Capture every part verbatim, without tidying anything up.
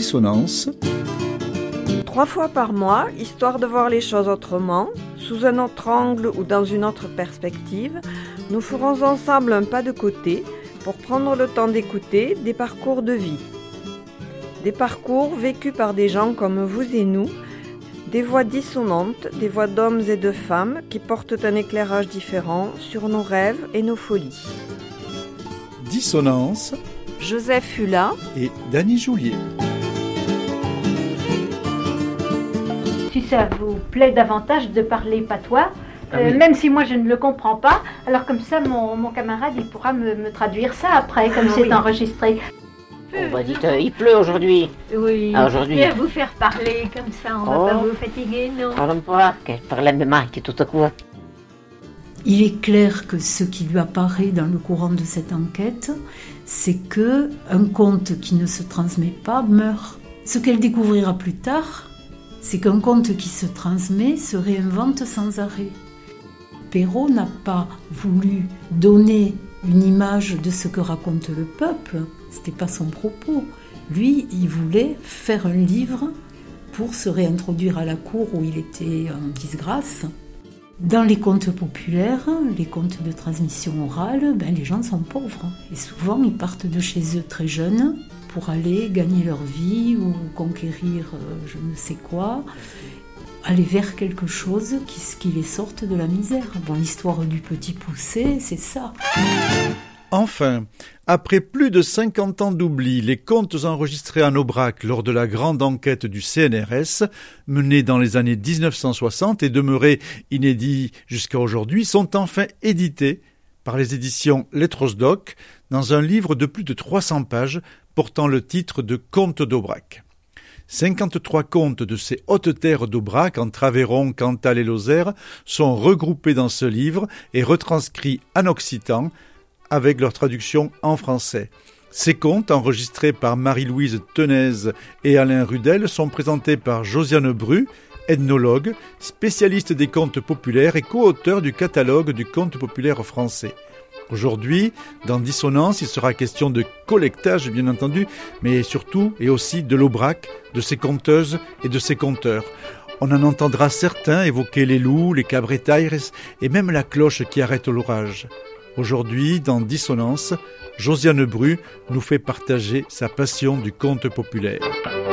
Dissonance. Trois fois par mois, histoire de voir les choses autrement, sous un autre angle ou dans une autre perspective, nous ferons ensemble un pas de côté pour prendre le temps d'écouter des parcours de vie. Des parcours vécus par des gens comme vous et nous, des voix dissonantes, des voix d'hommes et de femmes qui portent un éclairage différent sur nos rêves et nos folies. Dissonance. Joseph Hula et Dany Joulier. Si ça vous plaît davantage de parler patois, Ah euh, oui. même si moi je ne le comprends pas, alors comme ça mon, mon camarade il pourra me, me traduire ça après, comme Ah c'est oui. enregistré. On va dire, euh, il pleut aujourd'hui. Oui, Ah, aujourd'hui. je vais vous faire parler comme ça, on Oh. va pas vous fatiguer, non. Parle pas, qu'elle parlait de Mike tout à coup. Il est clair que ce qui lui apparaît dans le courant de cette enquête, c'est que un conte qui ne se transmet pas meurt. Ce qu'elle découvrira plus tard, c'est qu'un conte qui se transmet se réinvente sans arrêt. Perrault n'a pas voulu donner une image de ce que raconte le peuple, c'était pas son propos. Lui, il voulait faire un livre pour se réintroduire à la cour où il était en disgrâce. Dans les contes populaires, les contes de transmission orale, ben, les gens sont pauvres. Et souvent, ils partent de chez eux très jeunes pour aller gagner leur vie ou conquérir euh, je ne sais quoi, aller vers quelque chose qui, qui les sorte de la misère. Bon, l'histoire du Petit Poucet, c'est ça. Enfin, après plus de cinquante ans d'oubli, les contes enregistrés en Aubrac lors de la grande enquête du C N R S, menée dans les années dix-neuf cent soixante et demeurés inédits jusqu'à aujourd'hui, sont enfin édités par les éditions Lettres Doc dans un livre de plus de trois cents pages portant le titre de Contes d'Aubrac. cinquante-trois contes de ces hautes terres d'Aubrac, entre Aveyron, Cantal et Lozère, sont regroupés dans ce livre et retranscrits en occitan, avec leur traduction en français. Ces contes, enregistrés par Marie-Louise Tenaise et Alain Rudel, sont présentés par Josiane Bru, ethnologue, spécialiste des contes populaires et co-auteur du catalogue du conte populaire français. Aujourd'hui, dans Dissonance, il sera question de collectage, bien entendu, mais surtout et aussi de l'Aubrac, de ses conteuses et de ses conteurs. On en entendra certains évoquer les loups, les cabretaires et même la cloche qui arrête l'orage. Aujourd'hui, dans Dissonance, Josiane Bru nous fait partager sa passion du conte populaire.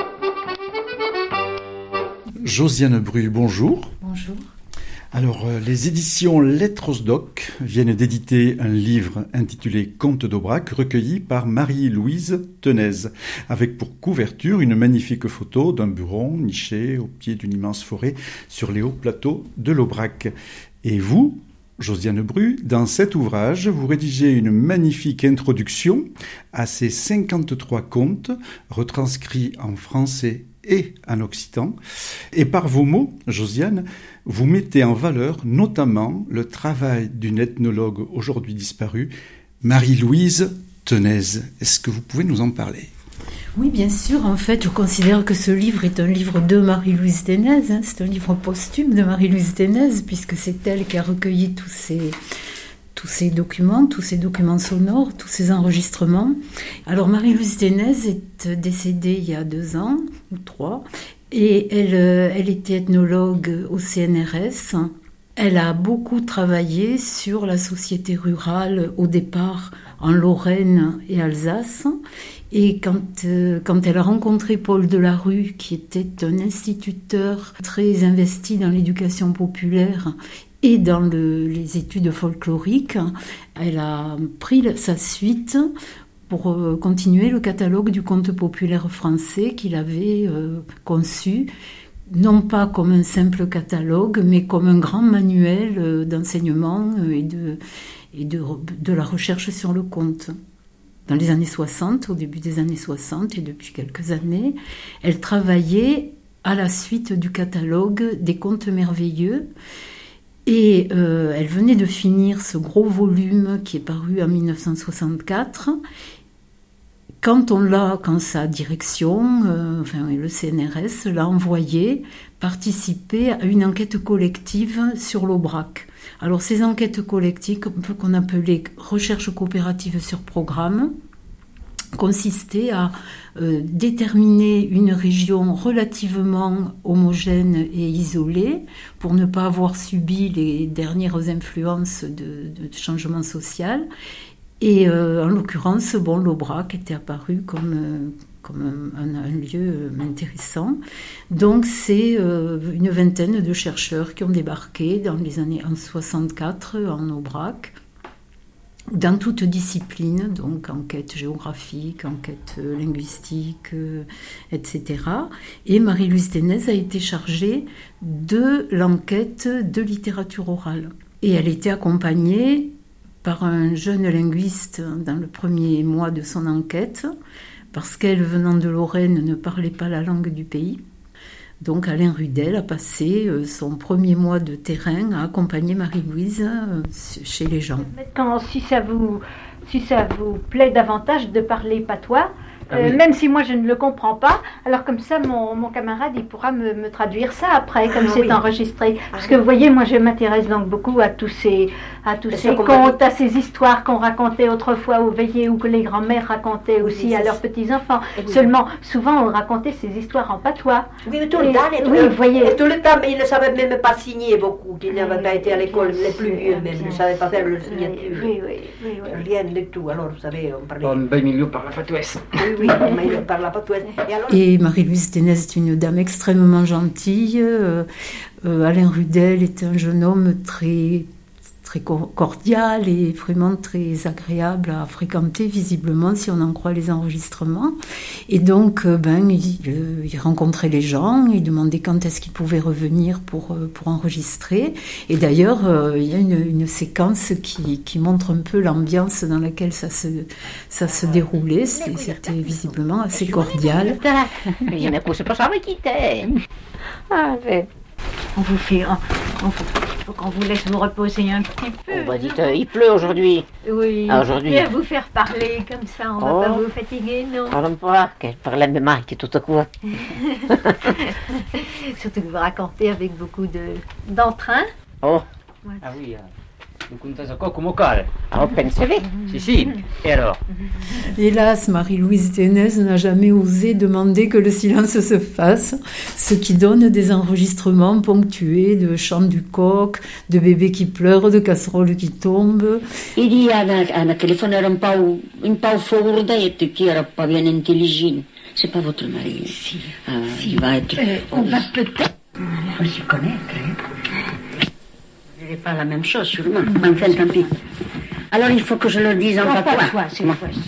Josiane Bru, bonjour. Bonjour. Alors, euh, les éditions Lettres Doc viennent d'éditer un livre intitulé Contes d'Aubrac, recueilli par Marie-Louise Tenaise, avec pour couverture une magnifique photo d'un buron niché au pied d'une immense forêt sur les hauts plateaux de l'Aubrac. Et vous, Josiane Bru, dans cet ouvrage, vous rédigez une magnifique introduction à ces cinquante-trois contes retranscrits en français et en occitan. Et par vos mots, Josiane, vous mettez en valeur notamment le travail d'une ethnologue aujourd'hui disparue, Marie-Louise Tenaise. Est-ce que vous pouvez nous en parler ? Oui, bien sûr. En fait, je considère que ce livre est un livre de Marie-Louise Tenaise. Hein. C'est un livre posthume de Marie-Louise Tenaise, puisque c'est elle qui a recueilli tous ces, tous ces documents, tous ces documents sonores, tous ces enregistrements. Alors, Marie-Louise Tenaise est décédée il y a deux ans, ou trois, et elle, elle était ethnologue au C N R S. Elle a beaucoup travaillé sur la société rurale, au départ en Lorraine et Alsace. Et quand, euh, quand elle a rencontré Paul Delarue, qui était un instituteur très investi dans l'éducation populaire et dans le, les études folkloriques, elle a pris sa suite pour euh, continuer le catalogue du conte populaire français qu'il avait euh, conçu, non pas comme un simple catalogue, mais comme un grand manuel euh, d'enseignement et, de, et de, de la recherche sur le conte. Dans les années soixante, au début des années soixante et depuis quelques années, elle travaillait à la suite du catalogue des contes merveilleux et euh, elle venait de finir ce gros volume qui est paru en dix-neuf cent soixante-quatre. Quand on l'a, quand sa direction, euh, enfin le C N R S l'a envoyé participer à une enquête collective sur l'Aubrac. Alors ces enquêtes collectives qu'on appelait recherche coopérative sur programme, consistait à euh, déterminer une région relativement homogène et isolée pour ne pas avoir subi les dernières influences de, de changement social. Et euh, en l'occurrence, bon, l'Aubrac était apparu comme, euh, comme un, un, un lieu intéressant. Donc c'est euh, une vingtaine de chercheurs qui ont débarqué dans les années en soixante-quatre en Aubrac, dans toute discipline, donc enquête géographique, enquête euh, linguistique, euh, et cetera. Et Marie-Louise Ténez a été chargée de l'enquête de littérature orale. Et elle était accompagnée par un jeune linguiste dans le premier mois de son enquête, parce qu'elle, venant de Lorraine, ne parlait pas la langue du pays. Donc Alain Rudel a passé son premier mois de terrain à accompagner Marie-Louise chez les gens. Maintenant, si ça vous, si ça vous plaît davantage de parler patois, Ah euh, oui. même si moi je ne le comprends pas, alors comme ça mon, mon camarade il pourra me, me traduire ça après, comme Ah c'est oui. enregistré. Parce que vous voyez, moi je m'intéresse donc beaucoup à tous ces, à tous Bien ces sûr, qu'on contes, à ces histoires qu'on racontait autrefois aux veillées ou que les grands-mères racontaient aussi Oui, à c'est leurs ça. petits-enfants. Oui. Seulement, souvent on racontait ces histoires en patois. Oui, mais tout le Et- temps, les oui, trucs. vous voyez. Et tout le temps, mais ils ne savaient même pas signer beaucoup, qu'ils n'avaient Oui, pas été à l'école, bien les plus sûr, vieux même, ils bien ne savaient pas faire le Oui, signature. oui, oui, oui, oui. Rien du tout, alors vous savez, on parlait. Bon, ben milieu par la fatouesse. Oui, oui, mais ils ne parlaient pas tout. Et alors, Et Marie-Louise Ténez est une dame extrêmement gentille. Euh, euh, Alain Rudel est un jeune homme très, très cor- cordial et vraiment très agréable à fréquenter, visiblement, si on en croit les enregistrements. Et donc, euh, ben, il, euh, il rencontrait les gens, il demandait quand est-ce qu'ils pouvaient revenir pour, euh, pour enregistrer. Et d'ailleurs, euh, il y a une, une séquence qui, qui montre un peu l'ambiance dans laquelle ça se, ça se déroulait. C'est- C'était visiblement assez cordial. Io ne posso passare chi te. Ah, ouais. On vous fait, on, on faut, faut qu'on vous laisse vous reposer un petit peu. Oh, bah dites, euh, il pleut aujourd'hui. Oui. Ah, aujourd'hui. Et à vous faire parler comme ça, on Oh. va pas vous fatiguer, non. Parla un po', che parrebbe mai che tutto qua. Surtout que vous racontez avec beaucoup de d'entrain. Oh, Ah oui, eh, lo contesa qua come cale. oh, pensavi? Si, si. E allora? Hélas, Marie-Louise Ténez n'a jamais osé demander que le silence se fasse, ce qui donne des enregistrements ponctués de chants du coq, de bébés qui pleurent, de casseroles qui tombent. I dia Anna, Anna téléphone era un peu, un peu fourdet, qui era pas bien intelligent. C'est pas votre mari? Si. Ah, il va être... Euh, on va peut-être. On s'y connaître, hein? Je dirais pas la même chose, sûrement. Mais enfin, tant pis. Alors, il faut que je leur dise en En patois. patois, cette fois-ci.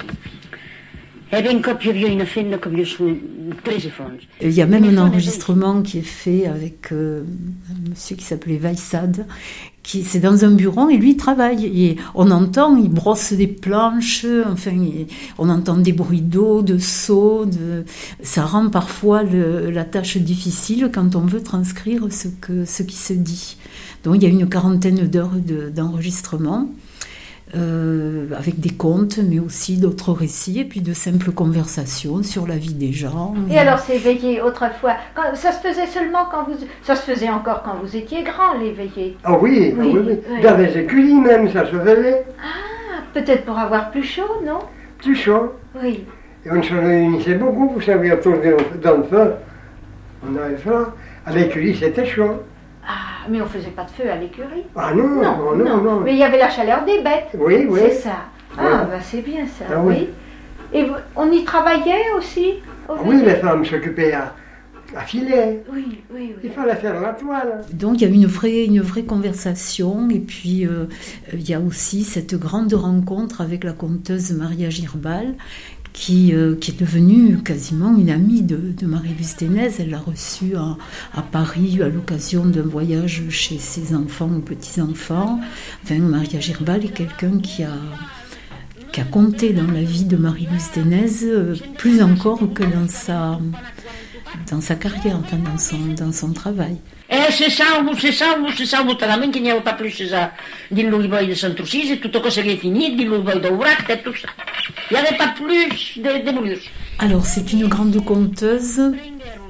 Eh bien, comme je viens une fin, comme je suis très effondrée. Il y a même un enregistrement qui est fait avec euh, un monsieur qui s'appelait Vaissad, qui c'est dans un bureau et lui il travaille. Et on entend, il brosse des planches, enfin, il- on entend des bruits d'eau, de seaux. De... Ça rend parfois le- la tâche difficile quand on veut transcrire ce, que, ce qui se dit. Donc il y a une quarantaine d'heures de- d'enregistrement. Euh, avec des contes, mais aussi d'autres récits, et puis de simples conversations sur la vie des gens. Et alors ces veillées autrefois, quand, ça se faisait seulement quand vous, ça se faisait encore quand vous étiez grand, les veillées. Ah oui, Oui, oui, oui. oui. Dans les écuries même, ça se faisait. Ah, peut-être pour avoir plus chaud, non? Tout chaud. Oui. Et on se réunissait beaucoup, vous savez, autour d'un feu. On avait ça. À l'écurie, c'était chaud. Ah, mais on faisait pas de feu à l'écurie. Ah non, non, non, non. Mais il y avait la chaleur des bêtes. Oui, oui. C'est ça. Ah, Oui. bah c'est bien ça, Ah oui. oui. Et vous- on y travaillait aussi au Ah oui, veillées? les femmes s'occupaient à, à filer. Oui, oui, oui. Il fallait faire la toile. Donc il y a une vraie, une vraie conversation, et puis euh, il y a aussi cette grande rencontre avec la conteuse Maria Girbal, qui, euh, qui est devenue quasiment une amie de, de Marie-Louise Ténez. Elle l'a reçue à, à Paris à l'occasion d'un voyage chez ses enfants ou petits-enfants. Enfin, Maria Girbal est quelqu'un qui a, qui a compté dans la vie de Marie-Louise Ténez, euh, plus encore que dans sa, dans sa carrière, enfin dans son, dans son travail. Eh, se salvo, se salvo, se salvo totalmente, qu'il n'y avait pas plus ça. Dit l'Ouliboy de Saint-Troussis, et tout ce qui est fini, dit l'Ouliboy d'Aubrac, et tout ça. Il n'y avait pas plus de, de boulus. Alors, c'est une grande conteuse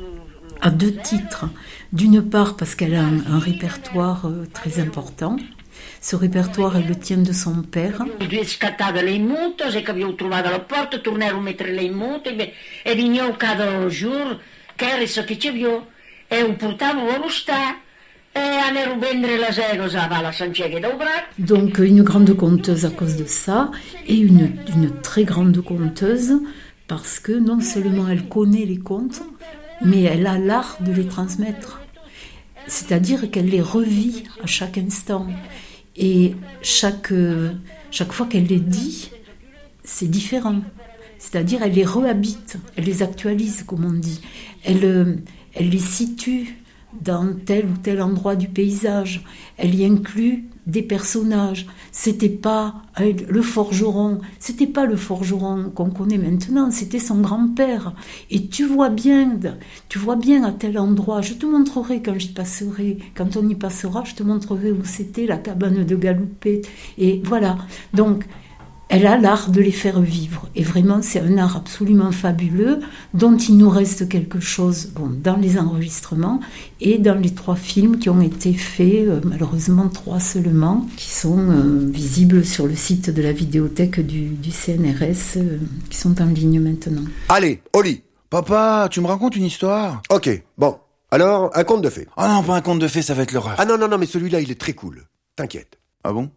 à deux titres. D'une part, parce qu'elle a un, un répertoire euh, très important, Ce répertoire, elle le tient de son père. Due scattate le muto, se che avevo trovato alla porta, tornare a mettere le muto, e vignevo cada giorno, che era so che ci avevo, e un portavo allo sta, e andavo a vendere la cosa alla Santiago d'Aubrac. Donc une grande conteuse à cause de ça, et une, une très grande conteuse, parce que non seulement elle connaît les contes, mais elle a l'art de les transmettre. C'est-à-dire qu'elle les revit à chaque instant. Et chaque, chaque fois qu'elle les dit, c'est différent. C'est-à-dire qu'elle les réhabite, elle les actualise, comme on dit. Elle, elle les situe dans tel ou tel endroit du paysage. Elle y inclut des personnages. C'était pas le forgeron, c'était pas le forgeron qu'on connaît maintenant, c'était son grand-père. Et tu vois bien, tu vois bien à tel endroit, je te montrerai quand j'y passerai, quand on y passera, je te montrerai où c'était la cabane de Galoupet. Et voilà. Donc, elle a l'art de les faire vivre. Et vraiment, c'est un art absolument fabuleux, dont il nous reste quelque chose bon, dans les enregistrements et dans les trois films qui ont été faits, euh, malheureusement trois seulement, qui sont euh, visibles sur le site de la vidéothèque du, du C N R S, euh, qui sont en ligne maintenant. Allez, au lit. Papa, tu me racontes une histoire? Ok, bon. Alors, un conte de fées. Ah non, pas un conte de fées, ça va être l'horreur. Ah non, non, non, mais celui-là, il est très cool. T'inquiète. Ah bon?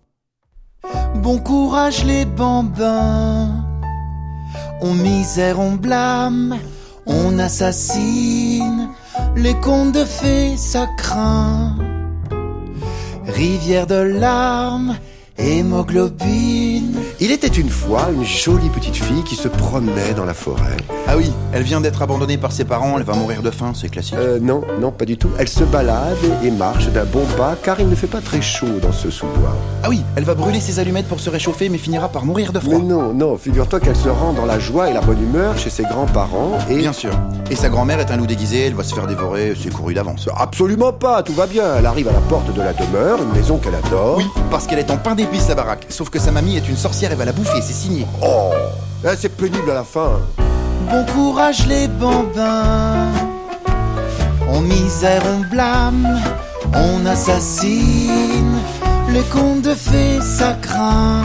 Bon courage les bambins, on misère, on blâme, on assassine, les contes de fées ça craint. Rivière de larmes, hémoglobine. Il était une fois une jolie petite fille qui se promenait dans la forêt. Ah oui, elle vient d'être abandonnée par ses parents, elle va mourir de faim, c'est classique. Euh, non, non, pas du tout. Elle se balade et marche d'un bon pas car il ne fait pas très chaud dans ce sous-bois. Ah oui, elle va brûler ses allumettes pour se réchauffer mais finira par mourir de froid. Mais non, non, figure-toi qu'elle se rend dans la joie et la bonne humeur chez ses grands-parents et... Bien sûr. Et sa grand-mère est un loup déguisé, elle va se faire dévorer, c'est couru d'avance. Absolument pas, tout va bien. Elle arrive à la porte de la demeure, une maison qu'elle adore. Oui, parce qu'elle est en pain d'épices la baraque. Sauf que sa mamie est une sorcière et va la bouffer, c'est signé. Oh, là, c'est pénible à la fin. Bon courage les bambins, on misère, on blâme, on assassine, les contes de fées ça craint.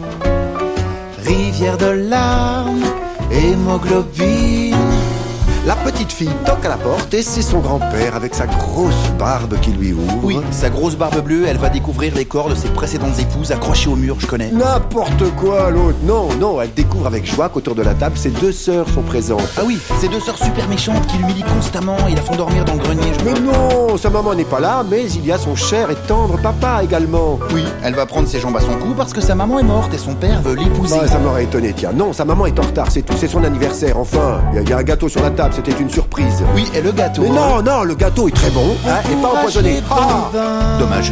Rivière de larmes, hémoglobine. La petite fille toque à la porte et c'est son grand-père avec sa grosse barbe qui lui ouvre. Oui, sa grosse barbe bleue, elle va découvrir les corps de ses précédentes épouses accrochées au mur, je connais. N'importe quoi, l'autre. Non, non, elle découvre avec joie qu'autour de la table, ses deux sœurs sont présentes. Ah oui, ces deux sœurs super méchantes qui l'humilient constamment et la font dormir dans le grenier. Je mais non, sa maman n'est pas là, mais il y a son cher et tendre papa également. Oui, elle va prendre ses jambes à son cou parce que sa maman est morte et son père veut l'épouser. Bah, ça m'aurait étonné, tiens. Non, sa maman est en retard, c'est tout, c'est son anniversaire, enfin. Il y, y a un gâteau sur la table. C'était une surprise. Oui, et le gâteau. Mais non, non, le gâteau est très bon, hein, et pas empoisonné. Ah, dommage.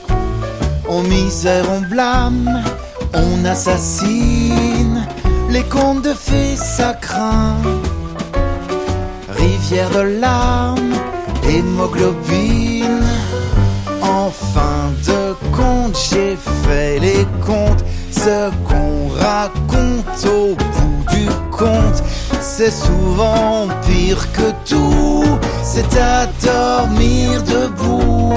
On misère, on blâme, on assassine, les contes de fées ça craint. Rivière de larmes, hémoglobine. En fin de compte, j'ai fait les comptes. Ce qu'on raconte au bout du compte, c'est souvent pire que tout. C'est à dormir debout.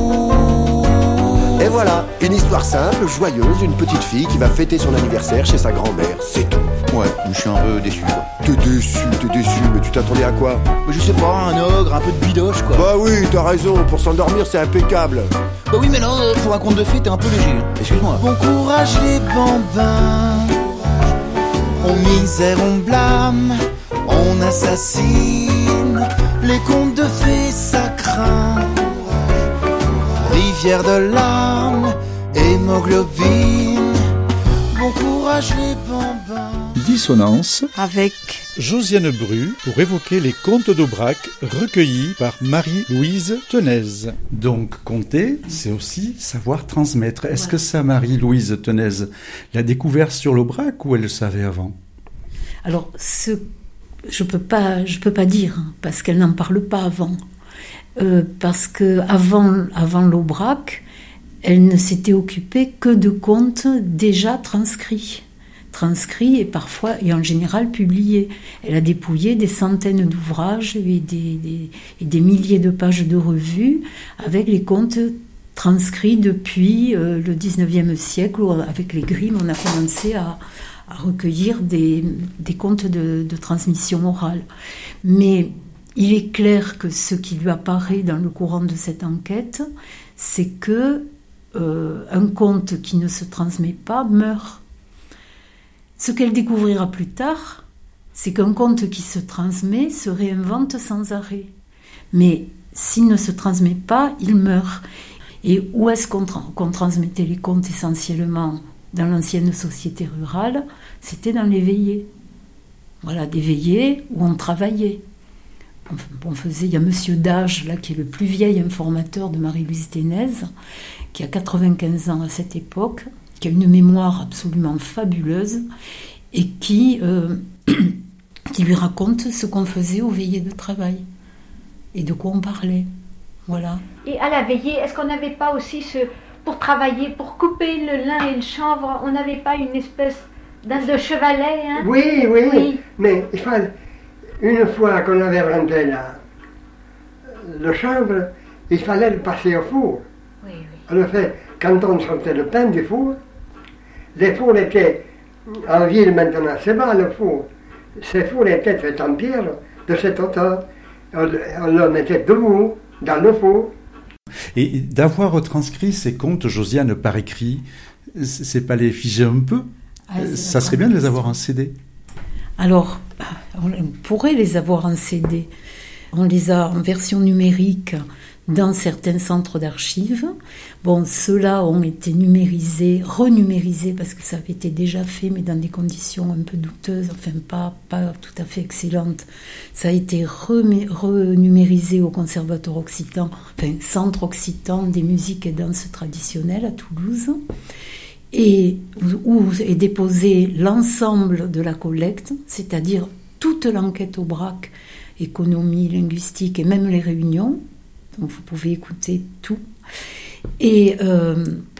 Et voilà, une histoire simple, joyeuse, une petite fille qui va fêter son anniversaire chez sa grand-mère, c'est tout. Ouais, je suis un peu déçu quoi. T'es déçu, t'es déçu, mais tu t'attendais à quoi? Je sais pas, un ogre, un peu de bidoche quoi. Bah oui, t'as raison, pour s'endormir c'est impeccable. Bah oui mais là, pour un conte de fées t'es un peu léger, excuse-moi. Bon courage les bambins, on misère, on blâme, on assassine, les contes de fées ça craint. Rivière de larmes, hémoglobine, bon courage les bambins. Dissonance avec Josiane Bru pour évoquer les contes d'Aubrac recueillis par Marie-Louise Tenaise. Donc conter, c'est aussi savoir transmettre. Est-ce que ça, Marie-Louise Tenaise, l'a découvert sur l'Aubrac ou elle le savait avant? Alors, ce, je peux pas, je peux pas dire, parce qu'elle n'en parle pas avant. Euh, parce que avant, avant l'Aubrac, elle ne s'était occupée que de contes déjà transcrits. transcrits et parfois, et en général, publiés. Elle a dépouillé des centaines d'ouvrages et des, des, et des milliers de pages de revues avec les contes transcrit depuis euh, le dix-neuvième siècle, où avec les Grimm, on a commencé à, à recueillir des, des contes de, de transmission orale. Mais il est clair que ce qui lui apparaît dans le courant de cette enquête, c'est que euh, un conte qui ne se transmet pas meurt. Ce qu'elle découvrira plus tard, c'est qu'un conte qui se transmet se réinvente sans arrêt. Mais s'il ne se transmet pas, il meurt. Et où est-ce qu'on, tra- qu'on transmettait les contes essentiellement dans l'ancienne société rurale? C'était dans les veillées. Voilà, des veillées où on travaillait. On, on faisait, il y a Monsieur Dage, là, qui est le plus vieil informateur de Marie-Louise Ténez, qui a quatre-vingt-quinze ans à cette époque, qui a une mémoire absolument fabuleuse et qui, euh, qui lui raconte ce qu'on faisait aux veillées de travail et de quoi on parlait. Voilà. Et à la veillée, est-ce qu'on n'avait pas aussi, ce, pour travailler, pour couper le lin et le chanvre, on n'avait pas une espèce d'un de chevalet hein? Oui, oui, oui, mais il fallait, une fois qu'on avait rentré la, le chanvre, il fallait le passer au four. Oui, oui. En effet, quand on sortait le pain du four, les fours étaient, en ville maintenant, c'est bas le four. Ces fours étaient faits en pierre de cette hauteur. On, on le mettait debout dans le four. Et d'avoir retranscrit ces contes, Josiane, par écrit, c'est pas les figer un peu? ah, Ça serait bien de les avoir en C D. Alors, on pourrait les avoir en C D. On les a en version numérique dans certains centres d'archives. Bon, ceux-là ont été numérisés, renumérisés, parce que ça avait été déjà fait, mais dans des conditions un peu douteuses, enfin pas, pas tout à fait excellentes. Ça a été remé- renumérisé au Conservatoire occitan, enfin Centre occitan des musiques et danses traditionnelles à Toulouse, et où est déposé l'ensemble de la collecte, c'est-à-dire toute l'enquête Aubrac, économie, linguistique et même les réunions. Donc vous pouvez écouter tout. Et euh,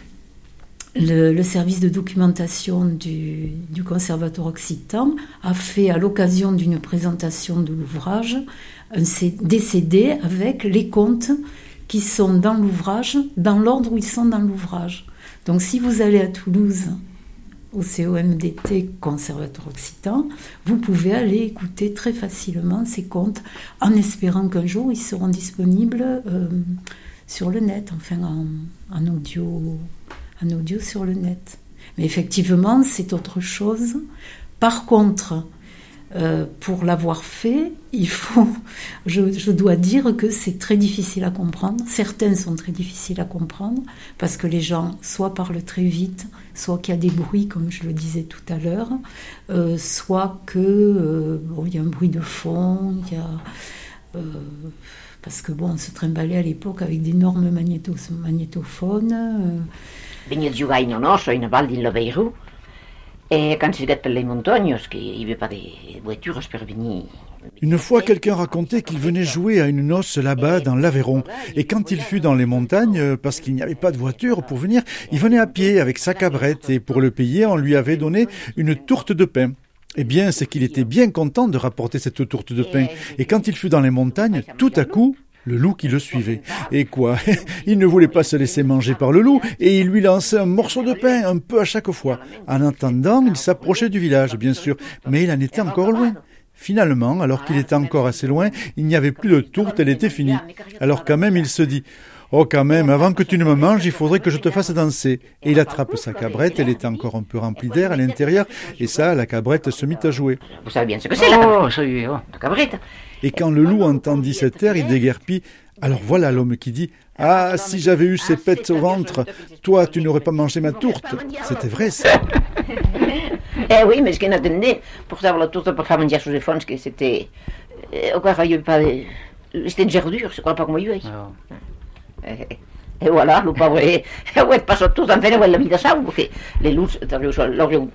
le, le service de documentation du, du Conservatoire occitan a fait, à l'occasion d'une présentation de l'ouvrage, un C- des C D avec les contes qui sont dans l'ouvrage, dans l'ordre où ils sont dans l'ouvrage. Donc si vous allez à Toulouse, au C O M D T Conservatoire occitan, vous pouvez aller écouter très facilement ces contes, en espérant qu'un jour ils seront disponibles euh, sur le net, enfin en, en, audio, en audio sur le net. Mais effectivement, c'est autre chose. Par contre, euh, pour l'avoir fait, il faut, je, je dois dire que c'est très difficile à comprendre. Certains sont très difficiles à comprendre parce que les gens soit parlent très vite, soit qu'il y a des bruits, comme je le disais tout à l'heure, euh, soit que euh, bon, il y a un bruit de fond, il y a euh, parce que bon, on se trimballait à l'époque avec d'énormes magnétos- magnétophones. Euh. Venia de jugar in osso, in Val di Loveiro, et quand j'étais per les montagnes, qu'il n'y avait pas de voitures pour venir. Une fois, quelqu'un racontait qu'il venait jouer à une noce là-bas dans l'Aveyron. Et quand il fut dans les montagnes, parce qu'il n'y avait pas de voiture pour venir, il venait à pied avec sa cabrette et pour le payer, on lui avait donné une tourte de pain. Eh bien, c'est qu'il était bien content de rapporter cette tourte de pain. Et quand il fut dans les montagnes, tout à coup, le loup qui le suivait. Et quoi? Il ne voulait pas se laisser manger par le loup et il lui lançait un morceau de pain un peu à chaque fois. En attendant, il s'approchait du village, bien sûr, mais il en était encore loin. Finalement, alors qu'il était encore assez loin, il n'y avait plus de tourte, elle était finie. Alors quand même, il se dit « Oh, quand même, avant que tu ne me manges, il faudrait que je te fasse danser. » Et il attrape sa cabrette, elle était encore un peu remplie d'air à l'intérieur, et ça, la cabrette se mit à jouer. Vous savez bien ce que c'est, la cabrette. Oh, ça y est, oh, la cabrette. Et quand le loup entendit cet air, il déguerpit. Alors voilà l'homme qui dit « Ah, si j'avais eu ces pètes au ventre, toi, tu n'aurais pas mangé ma tourte. » C'était vrai, ça. Eh oui, mais ce qu'on attendait pour savoir la tourte pour faire manger sous les fonds, c'était... Encore, il n'y avait pas de... C'était une gerdure, je ne crois pas comment il y avait. Et voilà, le pauvre... Et ouais, passò tutto, en fait, la vita sa, perché le luci, l'avremo...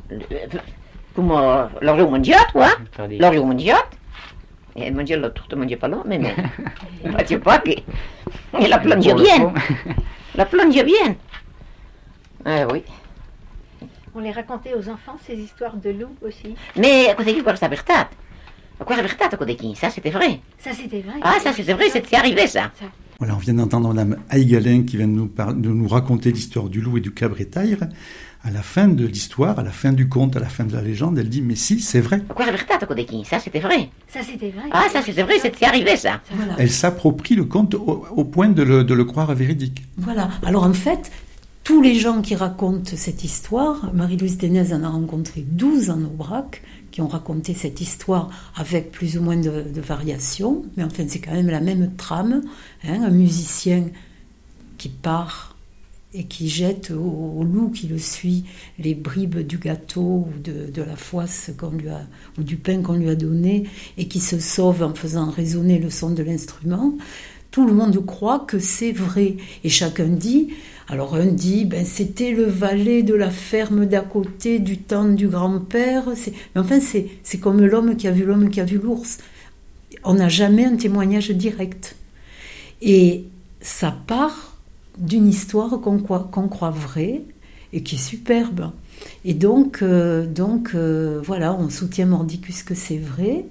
Come l'avremo mangiato, quoi. L'avremo mangiato. Et manger la tourte, manger pas là, mais non. Je sais pas que... Et la plongeait bien. La plongeait bien. Eh oui. On les racontait aux enfants, ces histoires de loups aussi. Mais à côté de quoi, c'est la vérité. À quoi la vérité, à côté de qui? Ça, c'était vrai. Ça, c'était vrai. Ah, ça, c'était vrai, c'était arrivé, ça. ça. Voilà, on vient d'entendre Madame Aigalin qui vient de nous, par... de nous raconter l'histoire du loup et du cabretaire. À la fin de l'histoire, à la fin du conte, à la fin de la légende, elle dit « Mais si, c'est vrai ». Ça, c'était vrai. Ça, c'était vrai. Ah, ça, c'était vrai, c'était arrivé, ça. Voilà. Elle s'approprie le conte au, au point de le, de le croire véridique. Voilà. Alors, en fait, tous les gens qui racontent cette histoire, Marie-Louise Ténez en a rencontré douze en Aubrac, qui ont raconté cette histoire avec plus ou moins de, de variations, mais enfin, c'est quand même la même trame. Hein, un musicien qui part et qui jette au, au loup qui le suit les bribes du gâteau ou de, de la foisse qu'on lui a, ou du pain qu'on lui a donné, et qui se sauve en faisant résonner le son de l'instrument. Tout le monde croit que c'est vrai. Et chacun dit, alors un dit, ben, c'était le valet de la ferme d'à côté du temps du grand-père. C'est, mais enfin, c'est, c'est comme l'homme qui a vu l'homme qui a vu l'ours. On n'a jamais un témoignage direct. Et ça part d'une histoire qu'on croit, qu'on croit vraie et qui est superbe. Et donc, euh, donc euh, voilà, on soutient Mordicus que c'est vrai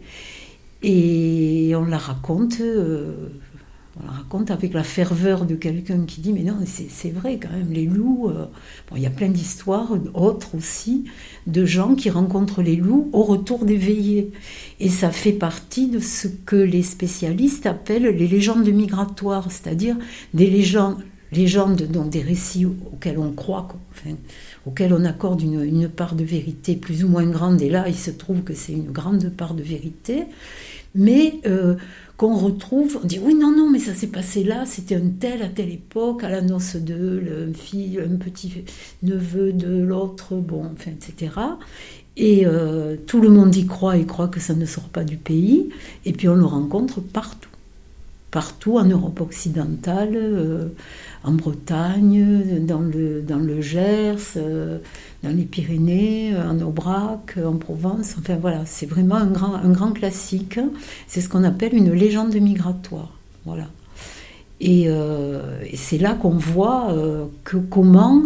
et on la raconte, euh, on la raconte avec la ferveur de quelqu'un qui dit mais non, c'est, c'est vrai quand même, les loups. Euh, bon, il y a plein d'histoires, autres aussi, de gens qui rencontrent les loups au retour des veillées. Et ça fait partie de ce que les spécialistes appellent les légendes migratoires, c'est-à-dire des légendes légendes, donc des récits auxquels on croit, enfin, auxquels on accorde une, une part de vérité plus ou moins grande, et là il se trouve que c'est une grande part de vérité, mais euh, qu'on retrouve, on dit oui non non mais ça s'est passé là, c'était un tel à telle époque, à la noce de un fille, un petit neveu de l'autre, bon, enfin et cetera. Et euh, tout le monde y croit et croit que ça ne sort pas du pays, et puis on le rencontre partout. Partout en Europe occidentale, euh, en Bretagne, dans le, dans le Gers, euh, dans les Pyrénées, en Aubrac, en Provence. Enfin voilà, c'est vraiment un grand, un grand classique. C'est ce qu'on appelle une légende migratoire. Voilà. Et, euh, et c'est là qu'on voit euh, que comment,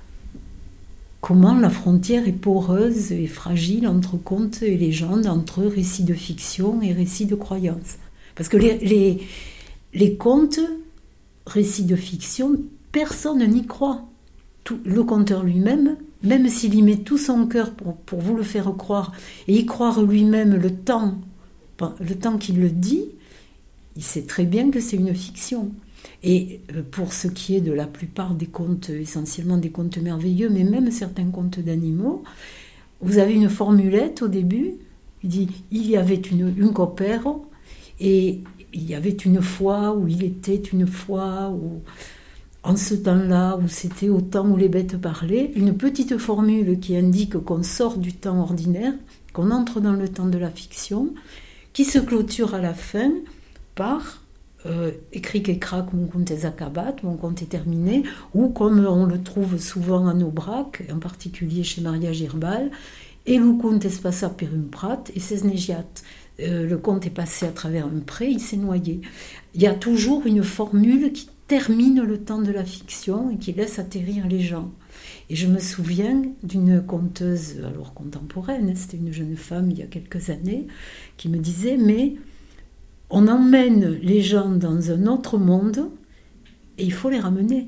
comment la frontière est poreuse et fragile entre contes et légendes, entre récits de fiction et récits de croyance. Parce que les, les, les contes, récits de fiction, personne n'y croit. Tout, le conteur lui-même, même s'il y met tout son cœur pour, pour vous le faire croire, et y croire lui-même le temps, le temps qu'il le dit, il sait très bien que c'est une fiction. Et pour ce qui est de la plupart des contes, essentiellement des contes merveilleux, mais même certains contes d'animaux, vous avez une formulette au début, il dit « il y avait une, une compère », et il y avait une fois où il était une fois où, en ce temps-là, où c'était au temps où les bêtes parlaient, une petite formule qui indique qu'on sort du temps ordinaire, qu'on entre dans le temps de la fiction, qui se clôture à la fin par euh, écrit et crac, mon conte est acabat, mon conte est terminé, ou comme on le trouve souvent en Aubrac, en particulier chez Maria Girbal, et le conte est passé per un prat et c'est negiat. Euh, le conte est passé à travers un pré, il s'est noyé. Il y a toujours une formule qui termine le temps de la fiction et qui laisse atterrir les gens. Et je me souviens d'une conteuse, alors contemporaine, c'était une jeune femme il y a quelques années, qui me disait, mais on emmène les gens dans un autre monde et il faut les ramener.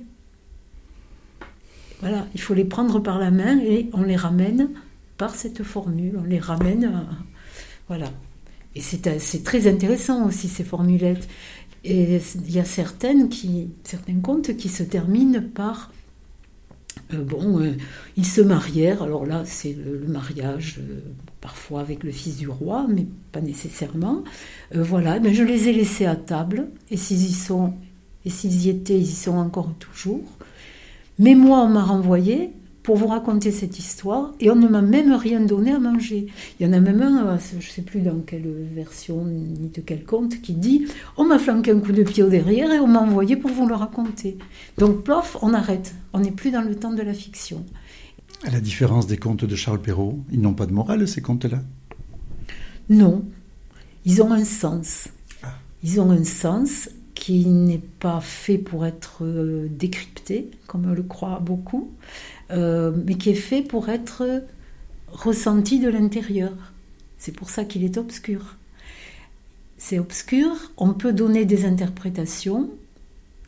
Voilà, il faut les prendre par la main et on les ramène par cette formule, on les ramène à... Voilà. Et c'est, c'est très intéressant aussi, ces formulettes. Et il y a certaines qui, certains contes qui se terminent par... Euh, bon, euh, ils se marièrent, alors là, c'est le, le mariage, euh, parfois avec le fils du roi, mais pas nécessairement. Euh, voilà, ben je les ai laissés à table, et s'ils y sont, et s'ils y étaient, ils y sont encore toujours. Mais moi, on m'a renvoyé pour vous raconter cette histoire, et on ne m'a même rien donné à manger. Il y en a même un, je ne sais plus dans quelle version, ni de quel conte, qui dit « On m'a flanqué un coup de pied au derrière et on m'a envoyé pour vous le raconter. » Donc, plof, on arrête. On n'est plus dans le temps de la fiction. À la différence des contes de Charles Perrault, ils n'ont pas de morale, ces contes-là ? Non. Ils ont un sens. Ils ont un sens qui n'est pas fait pour être euh, décrypté, comme le croient beaucoup, euh, mais qui est fait pour être ressenti de l'intérieur. C'est pour ça qu'il est obscur. C'est obscur, on peut donner des interprétations,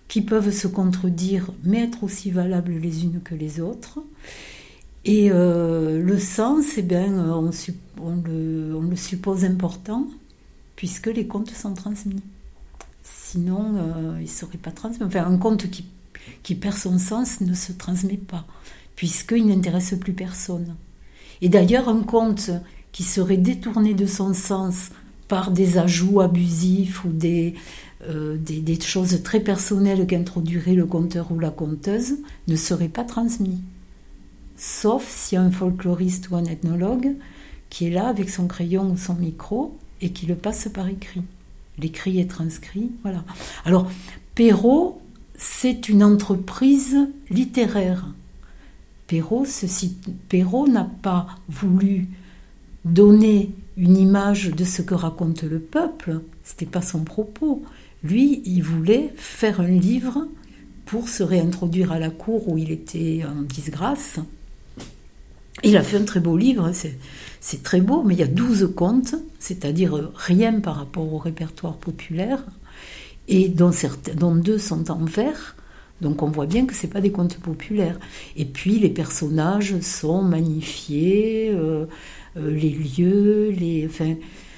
qui peuvent se contredire, mais être aussi valables les unes que les autres. Et euh, le sens, eh bien, on, on, le, on le suppose important, puisque les contes sont transmis. Sinon, euh, ils ne seraient pas transmis. Enfin, un conte qui, qui perd son sens ne se transmet pas, puisqu'il n'intéresse plus personne. Et d'ailleurs, un conte qui serait détourné de son sens par des ajouts abusifs ou des, euh, des, des choses très personnelles qu'introduirait le conteur ou la conteuse, ne serait pas transmis. Sauf s'il y a un folkloriste ou un ethnologue qui est là avec son crayon ou son micro et qui le passe par écrit. L'écrit est transcrit, voilà. Alors, Perrault, c'est une entreprise littéraire. Perrault, ceci, Perrault n'a pas voulu donner une image de ce que raconte le peuple, c'était pas son propos. Lui, il voulait faire un livre pour se réintroduire à la cour où il était en disgrâce. Il a fait un très beau livre, c'est, c'est très beau, mais il y a douze contes, c'est-à-dire rien par rapport au répertoire populaire, et dont, certains, dont deux sont en vers, donc on voit bien que ce n'est pas des contes populaires. Et puis les personnages sont magnifiés, euh, euh, les lieux, les, enfin,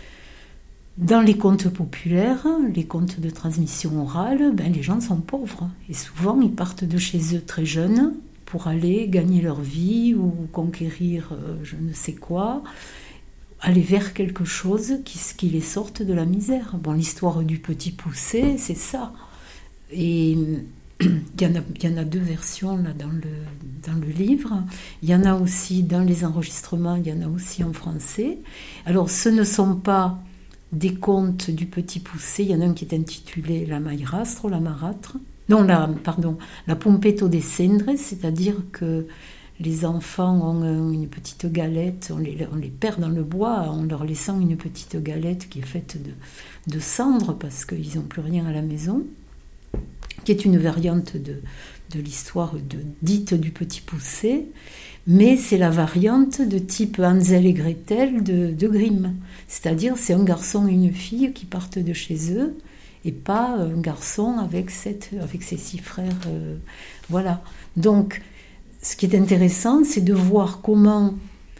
dans les contes populaires, les contes de transmission orale, ben, les gens sont pauvres, et souvent ils partent de chez eux très jeunes, pour aller gagner leur vie ou conquérir euh, je ne sais quoi, aller vers quelque chose qui, qui les sorte de la misère. Bon, l'histoire du Petit Poucet, c'est ça. Et il y en a, il y en a deux versions là, dans, le, dans le livre. Il y en a aussi dans les enregistrements, il y en a aussi en français. Alors, ce ne sont pas des contes du Petit Poucet. Il y en a un qui est intitulé La Mairastro, la Marâtre. Non, la, pardon, la Pompetto des Cendres, c'est-à-dire que les enfants ont une petite galette, on les, on les perd dans le bois en leur laissant une petite galette qui est faite de, de cendres parce qu'ils n'ont plus rien à la maison, qui est une variante de, de l'histoire de, dite du Petit Poucet, mais c'est la variante de type Hansel et Gretel de, de Grimm, c'est-à-dire c'est un garçon et une fille qui partent de chez eux, et pas un garçon avec, sept, avec ses six frères. Euh, voilà. Donc, ce qui est intéressant, c'est de voir comment,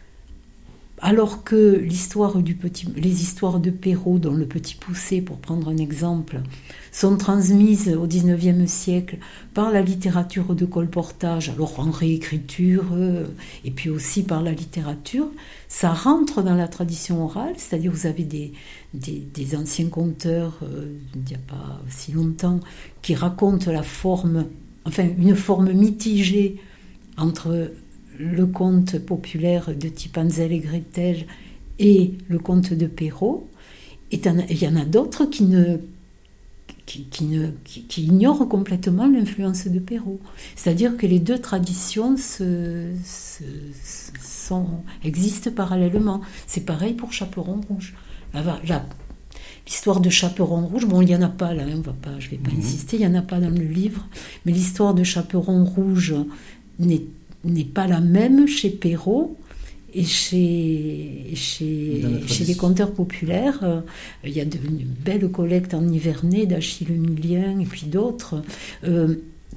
alors que l'histoire du petit, les histoires de Perrault, dont le Petit Poucet, pour prendre un exemple, sont transmises au dix-neuvième siècle par la littérature de colportage, alors en réécriture, euh, et puis aussi par la littérature, ça rentre dans la tradition orale, c'est-à-dire vous avez des, des, des anciens conteurs, euh, il n'y a pas si longtemps, qui racontent la forme, enfin une forme mitigée entre le conte populaire de type Hansel et Gretel et le conte de Perrault. Et il y en a d'autres qui, ne, qui, qui, ne, qui, qui ignorent complètement l'influence de Perrault. C'est-à-dire que les deux traditions se, se, sont, existent parallèlement. C'est pareil pour Chaperon Rouge. La, la, l'histoire de Chaperon Rouge, bon, il n'y en a pas là, on va pas, je ne vais pas mmh. insister, il n'y en a pas dans le livre, mais l'histoire de Chaperon Rouge n'est n'est pas la même chez Perrault et chez, chez, chez les conteurs populaires. Euh, il y a de, une belle collecte en Nivernais d'Achille Millien et puis d'autres. Euh,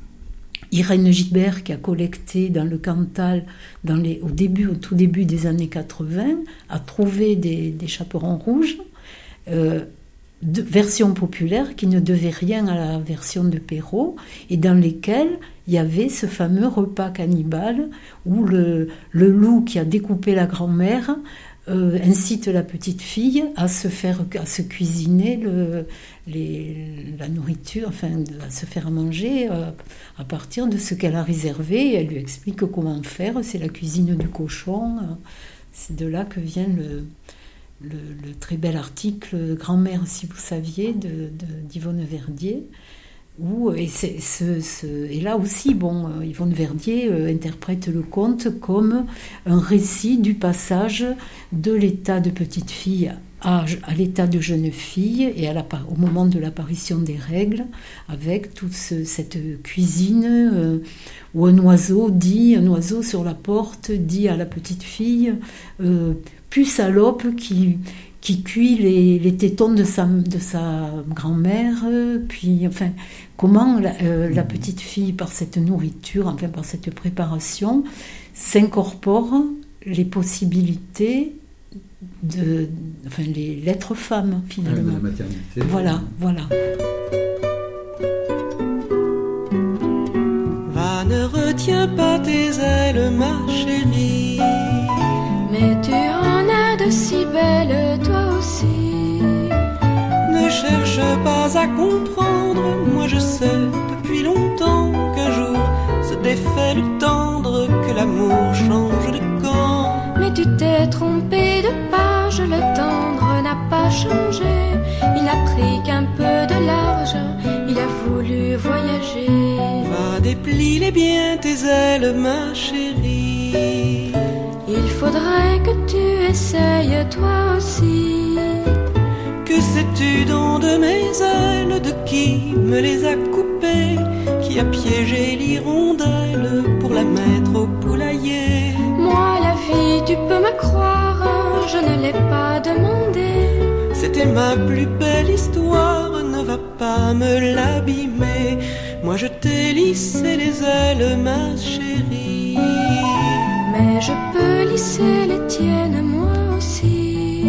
Irène Gibert, qui a collecté dans le Cantal dans les, au, début, au tout début des années quatre-vingts, a trouvé des, des chaperons rouges, euh, de version populaire qui ne devait rien à la version de Perrault et dans lesquelles il y avait ce fameux repas cannibale où le, le loup qui a découpé la grand-mère euh, incite la petite fille à se faire à se cuisiner le, les, la nourriture, enfin à se faire manger euh, à partir de ce qu'elle a réservé. Elle lui explique comment faire, c'est la cuisine du cochon. C'est de là que vient le Le, le très bel article « Grand-mère, si vous saviez » de, de, d'Yvonne Verdier. Où, et, c'est, ce, ce, et là aussi, bon, Yvonne Verdier euh, interprète le conte comme un récit du passage de l'état de petite fille à, à l'état de jeune fille et à la, au moment de l'apparition des règles, avec toute ce, cette cuisine euh, où un oiseau dit, un oiseau sur la porte dit à la petite fille euh, « Pu salope qui, qui cuit les, les tétons de sa, de sa grand-mère », puis enfin, comment la, euh, la petite fille, par cette nourriture, enfin par cette préparation, s'incorpore les possibilités de, enfin, les, l'être femme, finalement. De la maternité. Voilà, voilà. Va, ne retiens pas tes ailes, ma chérie. Mais tu en as de si belles, toi aussi. Ne cherche pas à comprendre, moi je sais depuis longtemps qu'un jour se défait le tendre, que l'amour change de camp. Mais tu t'es trompé de page, le tendre n'a pas changé. Il n'a pris qu'un peu de large, il a voulu voyager. Va, déplie-les bien tes ailes, ma chérie. Il faudrait que tu essayes toi aussi. Que sais-tu donc de mes ailes, de qui me les a coupées, qui a piégé l'hirondelle pour la mettre au poulailler? Moi la vie, tu peux me croire, je ne l'ai pas demandé. C'était ma plus belle histoire, ne va pas me l'abîmer. Moi je t'ai lissé les ailes, ma chérie. Mais je peux lisser les tiennes, moi aussi.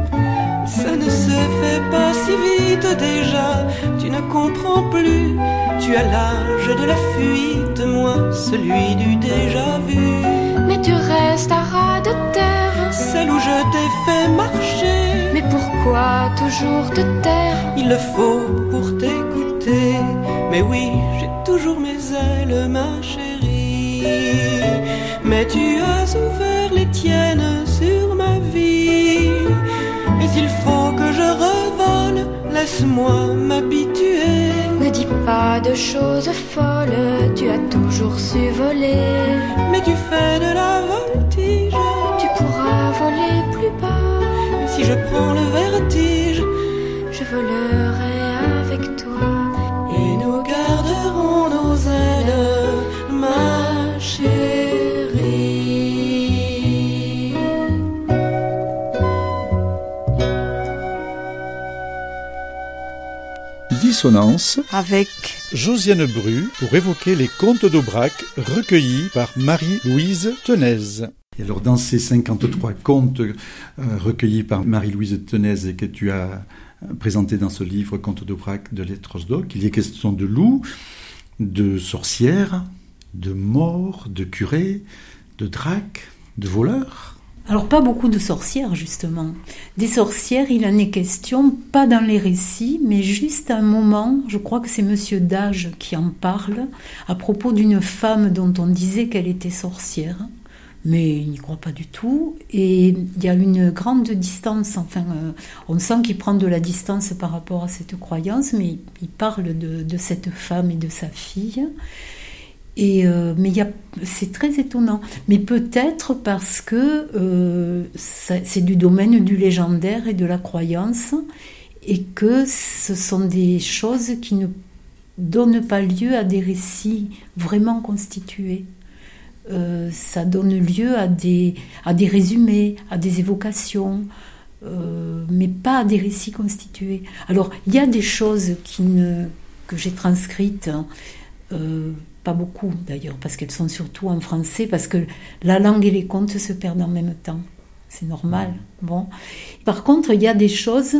Ça ne se fait pas si vite déjà, tu ne comprends plus. Tu as l'âge de la fuite, moi celui du déjà vu. Mais tu restes à ras de terre, celle où je t'ai fait marcher. Mais pourquoi toujours te taire? Il le faut pour t'écouter. Mais oui, j'ai toujours mes ailes, ma chérie. Mais tu as ouvert les tiennes sur ma vie. Et s'il faut que je revole, laisse-moi m'habituer. Ne dis pas de choses folles, tu as toujours su voler. Mais tu fais de la voltige, tu pourras voler plus bas. Et si je prends le vertige, je volerai avec toi. Et nous garderons nos ailes, ma chérie. Dissonance avec Josiane Bru pour évoquer les contes d'Aubrac recueillis par Marie-Louise Tenaise. Et alors dans ces cinquante-trois contes euh, recueillis par Marie-Louise Tenaise et que tu as présentés dans ce livre Contes d'Aubrac de Lettres d'Oc, il y a question de loups, de sorcières, de morts, de curés, de dracs, de voleurs. Alors pas beaucoup de sorcières justement. Des sorcières, il en est question, pas dans les récits, mais juste à un moment, je crois que c'est Monsieur Dage qui en parle, à propos d'une femme dont on disait qu'elle était sorcière, mais il n'y croit pas du tout. Et il y a une grande distance, enfin euh, on sent qu'il prend de la distance par rapport à cette croyance, mais il parle de, de cette femme et de sa fille. Et euh, mais y a, c'est très étonnant. Mais peut-être parce que euh, ça, c'est du domaine du légendaire et de la croyance, et que ce sont des choses qui ne donnent pas lieu à des récits vraiment constitués. Euh, ça donne lieu à des, à des résumés, à des évocations, euh, mais pas à des récits constitués. Alors, il y a des choses qui ne, que j'ai transcrites, euh, pas beaucoup d'ailleurs, parce qu'elles sont surtout en français, parce que la langue et les contes se perdent en même temps. C'est normal. Bon. Par contre, il y a des choses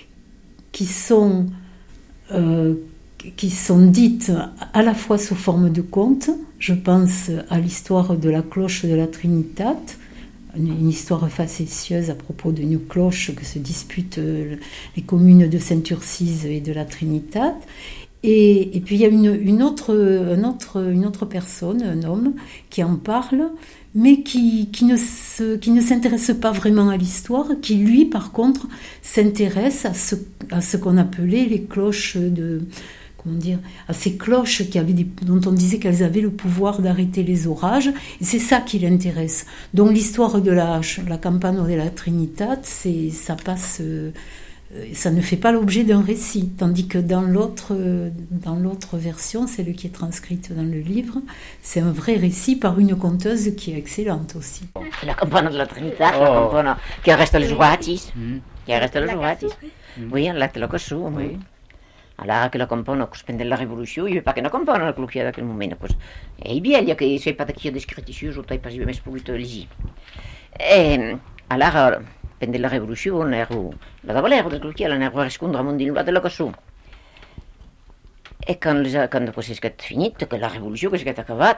qui sont, euh, qui sont dites à la fois sous forme de contes. Je pense à l'histoire de la cloche de la Trinitat, une histoire facétieuse à propos d'une cloche que se disputent les communes de Saint-Urcise et de la Trinitat. Et, et puis il y a une, une, autre, une, autre, une autre personne, un homme, qui en parle, mais qui, qui, ne se, qui ne s'intéresse pas vraiment à l'histoire, qui lui, par contre, s'intéresse à ce, à ce qu'on appelait les cloches de... comment dire, à ces cloches qui avaient des, dont on disait qu'elles avaient le pouvoir d'arrêter les orages. Et c'est ça qui l'intéresse. Donc l'histoire de la, la Campano della Trinitat, c'est, ça passe, euh, ça ne fait pas l'objet d'un récit, tandis que dans l'autre, euh, dans l'autre version, celle qui est transcrite dans le livre, c'est un vrai récit par une conteuse qui est excellente aussi. La Campano della Trinitat, oh. La Campano qui reste le Juratis, mm. qui reste le Juratis. Mm. Oui, elle l'a cassé, oui. Alors que la Campano, pendant la Révolution, il n'y avait pas que la Campano qui à quel moment. Et bien, il y a que c'est pas qui a décrit ici, je n'ai pas vu, mais je peux te le dire. Et alors, pendant la Révolution, on a la Davalère de Turquie, on a riscontré un monde de la cassou. Et quand quand c'est fini, que la Révolution, que c'est acabée,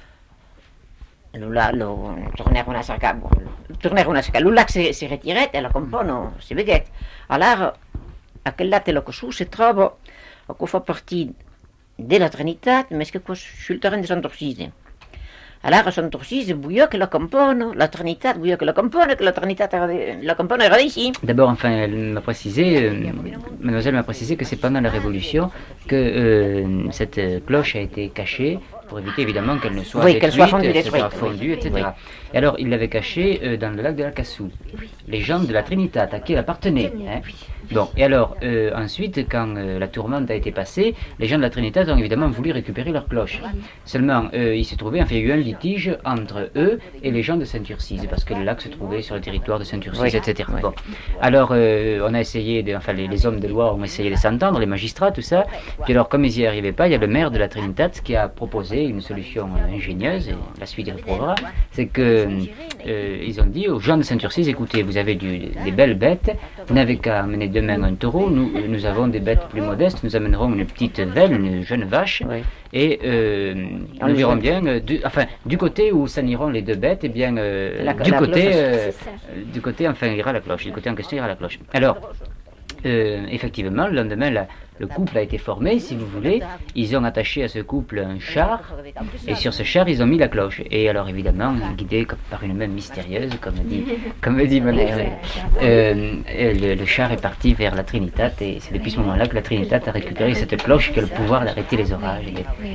Lula lo tornarono a cercare, tornarono a cercare. Lula si, si retirè e la Campano si vede. Allora, a quel lato la Cossù si trova, che fa parte della Trinità, ma che sul terreno di Sant'Orsise. Allora Sant'Orsise voulait que la Campano, la Trinità voulait que la Campano, que la Trinità, la Campano era ici. D'abord, enfin, elle m'a précisé, euh, mademoiselle m'a précisé que c'est pendant la Révolution que euh, cette cloche a été cachée pour éviter évidemment qu'elle ne soit oui, détruite, qu'elle soit fondue, qu'elle soit fondue, et cetera. Oui. Et alors, il l'avait cachée euh, dans le lac de la Cassou. Oui. Les gens de la Trinità à qui elle appartenait. Hein. Bon, et alors, euh, ensuite, quand euh, la tourmente a été passée, les gens de la Trinità ont évidemment voulu récupérer leur cloche. Oui. Seulement, euh, il s'est trouvé, enfin, il y a eu un litige entre eux et les gens de Saint-Urcise, parce que le lac se trouvait sur le territoire de Saint-Urcise, oui. et cetera. Oui. Bon. Alors, euh, on a essayé, de, enfin, les, les hommes de loi ont essayé de s'entendre, les magistrats, tout ça. Puis alors, comme ils n'y arrivaient pas, il y a le maire de la Trinità qui a proposé une solution ingénieuse, et la suite reprouvera, c'est que euh, ils ont dit aux gens de Saint-Urcise, écoutez, vous avez du, des belles bêtes, vous n'avez qu'à amener demain un taureau, nous, nous avons des bêtes plus modestes, nous amènerons une petite velle, une jeune vache, oui. et euh, nous verrons bien, euh, du, enfin, du côté où s'en iront les deux bêtes, et bien, euh, la, du, la côté, cloche, euh, du côté, enfin, ira la cloche, du côté en question ira la cloche. Alors, Euh, effectivement, le lendemain, la, le couple a été formé, si vous voulez. Ils ont attaché à ce couple un char, et sur ce char, ils ont mis la cloche. Et alors, évidemment, guidé par une main mystérieuse, comme dit, comme dit mon euh, le, le char est parti vers la Trinità, et c'est depuis ce moment-là que la Trinità a récupéré cette cloche qui a le pouvoir d'arrêter les orages.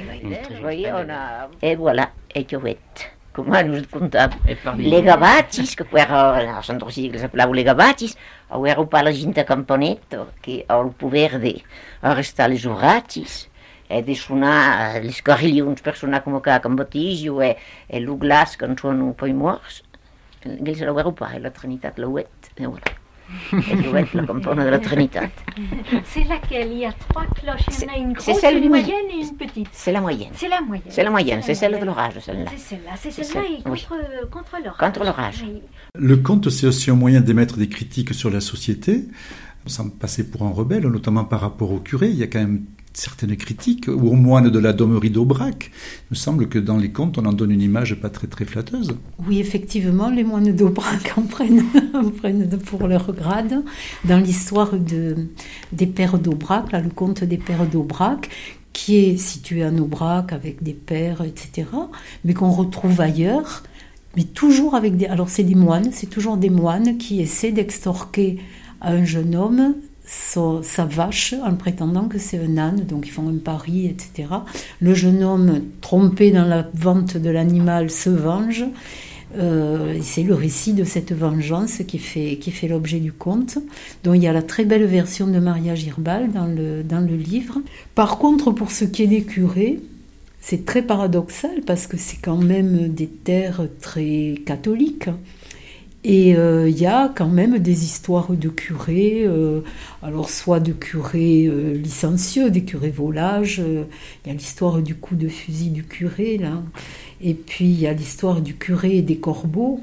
Et voilà, et Giovette. Come nous contava, le gavatis, che era a Sant'Orsise, che sapevano le gavatis, era un la gente campanetto, che ha il potere di arrestare le oratis, e di suonare le scarriglioni per suonare come a Cambatisio, e, e il glas che non sono poi morti, che se lo era pas, la Trinità la uette, e voilà. Et Giovette, la Campano della Trinità. C'est laquelle? Il y a trois cloches, il y en a une grosse, une moyenne et une petite. C'est la moyenne. C'est la moyenne. C'est la moyenne, c'est celle de l'orage, celle-là. C'est celle-là, c'est celle-là et contre, oui. contre l'orage. Contre l'orage. Oui. Le conte, c'est aussi un moyen d'émettre des critiques sur la société, sans passer pour un rebelle, notamment par rapport au curé. Il y a quand même certaines critiques, ou aux moines de la Domerie d'Aubrac. Il me semble que dans les contes, on en donne une image pas très très flatteuse. Oui, effectivement, les moines d'Aubrac en prennent, en prennent pour leur grade. Dans l'histoire de, des pères d'Aubrac, là, le conte des pères d'Aubrac, qui est situé à Aubrac avec des pères, et cetera, mais qu'on retrouve ailleurs, mais toujours avec des... Alors c'est des moines, c'est toujours des moines qui essaient d'extorquer à un jeune homme Sa, sa vache en prétendant que c'est un âne, donc ils font un pari, et cetera. Le jeune homme, trompé dans la vente de l'animal, se venge. Euh, c'est le récit de cette vengeance qui fait, qui fait l'objet du conte. Donc il y a la très belle version de Maria Girbal dans le, dans le livre. Par contre, pour ce qui est des curés, c'est très paradoxal parce que c'est quand même des terres très catholiques. Et il euh, y a quand même des histoires de curés, euh, alors soit de curés euh, licencieux, des curés volages, il euh, y a l'histoire du coup de fusil du curé, là, et puis il y a l'histoire du curé et des corbeaux,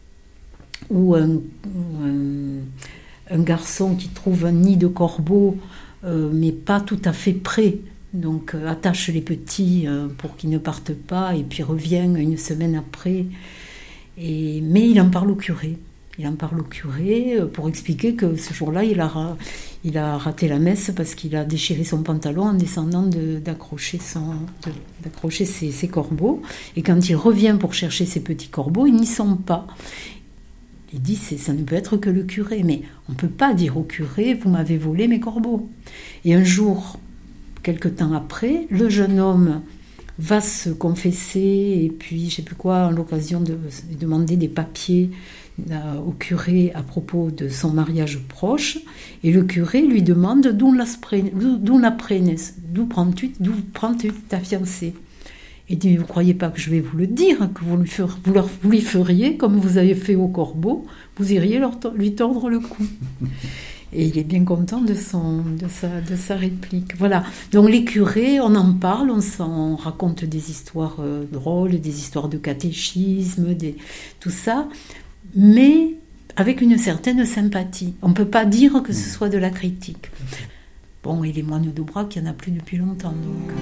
où un, un, un garçon qui trouve un nid de corbeaux, euh, mais pas tout à fait prêt, donc euh, attache les petits euh, pour qu'ils ne partent pas, et puis revient une semaine après. Et, mais il en parle au curé. Il en parle au curé pour expliquer que ce jour-là, il a, il a raté la messe parce qu'il a déchiré son pantalon en descendant de, d'accrocher, son, de, d'accrocher ses, ses corbeaux. Et quand il revient pour chercher ses petits corbeaux, ils n'y sont pas. Il dit, c'est, ça ne peut être que le curé. Mais on ne peut pas dire au curé, vous m'avez volé mes corbeaux. Et un jour, quelque temps après, le jeune homme va se confesser, et puis, je sais plus quoi, en l'occasion de demander des papiers au curé à propos de son mariage proche, et le curé lui demande d'où la prenez, d'où prends-tu, d'où prends-tu ta fiancée. Il dit, vous ne croyez pas que je vais vous le dire, que vous lui, fer, vous leur, vous lui feriez comme vous avez fait au corbeau, vous iriez leur, lui tordre le cou. Et il est bien content de, son, de, sa, de sa réplique. Voilà. Donc les curés, on en parle, on, on raconte des histoires euh, drôles, des histoires de catéchisme, des, tout ça, mais avec une certaine sympathie. On ne peut pas dire que ce soit de la critique. Bon, et les moines d'Aubrac, il n'y en a plus depuis longtemps, donc...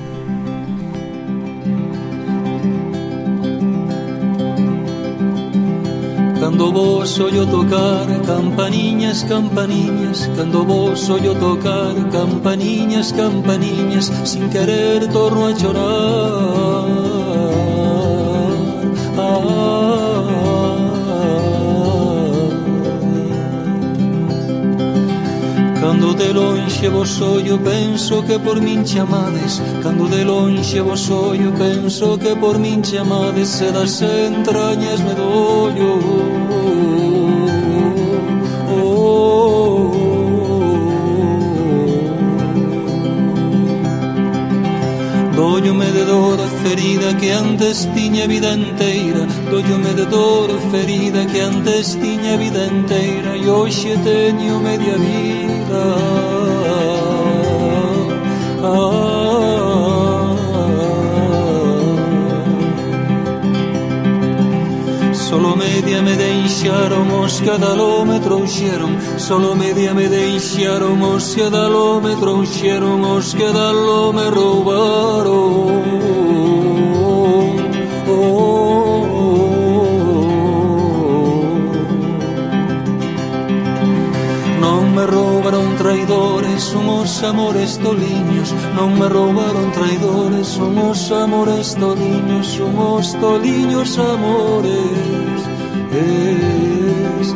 Cando vos oyo tocar campaniñas, campaniñas, cando vos oyo tocar campaniñas, campaniñas, sin querer torno a chorar. Ah, cando de lonxe vos ollo penso que por min chamades, cando de lonxe vos ollo penso que por min chamades, e das entrañas me dollo. Dollome de dor ferida que antes tiña vida enteira, dollome de dor ferida que antes tiña vida enteira, e hoxe teño media vida. Ah, solo media me deixaron os que da lo me trouxeron, solo media me deixaron os que da lo me trouxeron, os que da lo me roubaron. Oh, oh, oh. Non me roubaron traidores, son os amores toliños, non me roubaron traidores, son os amores toliños, son os toliños amores. Es,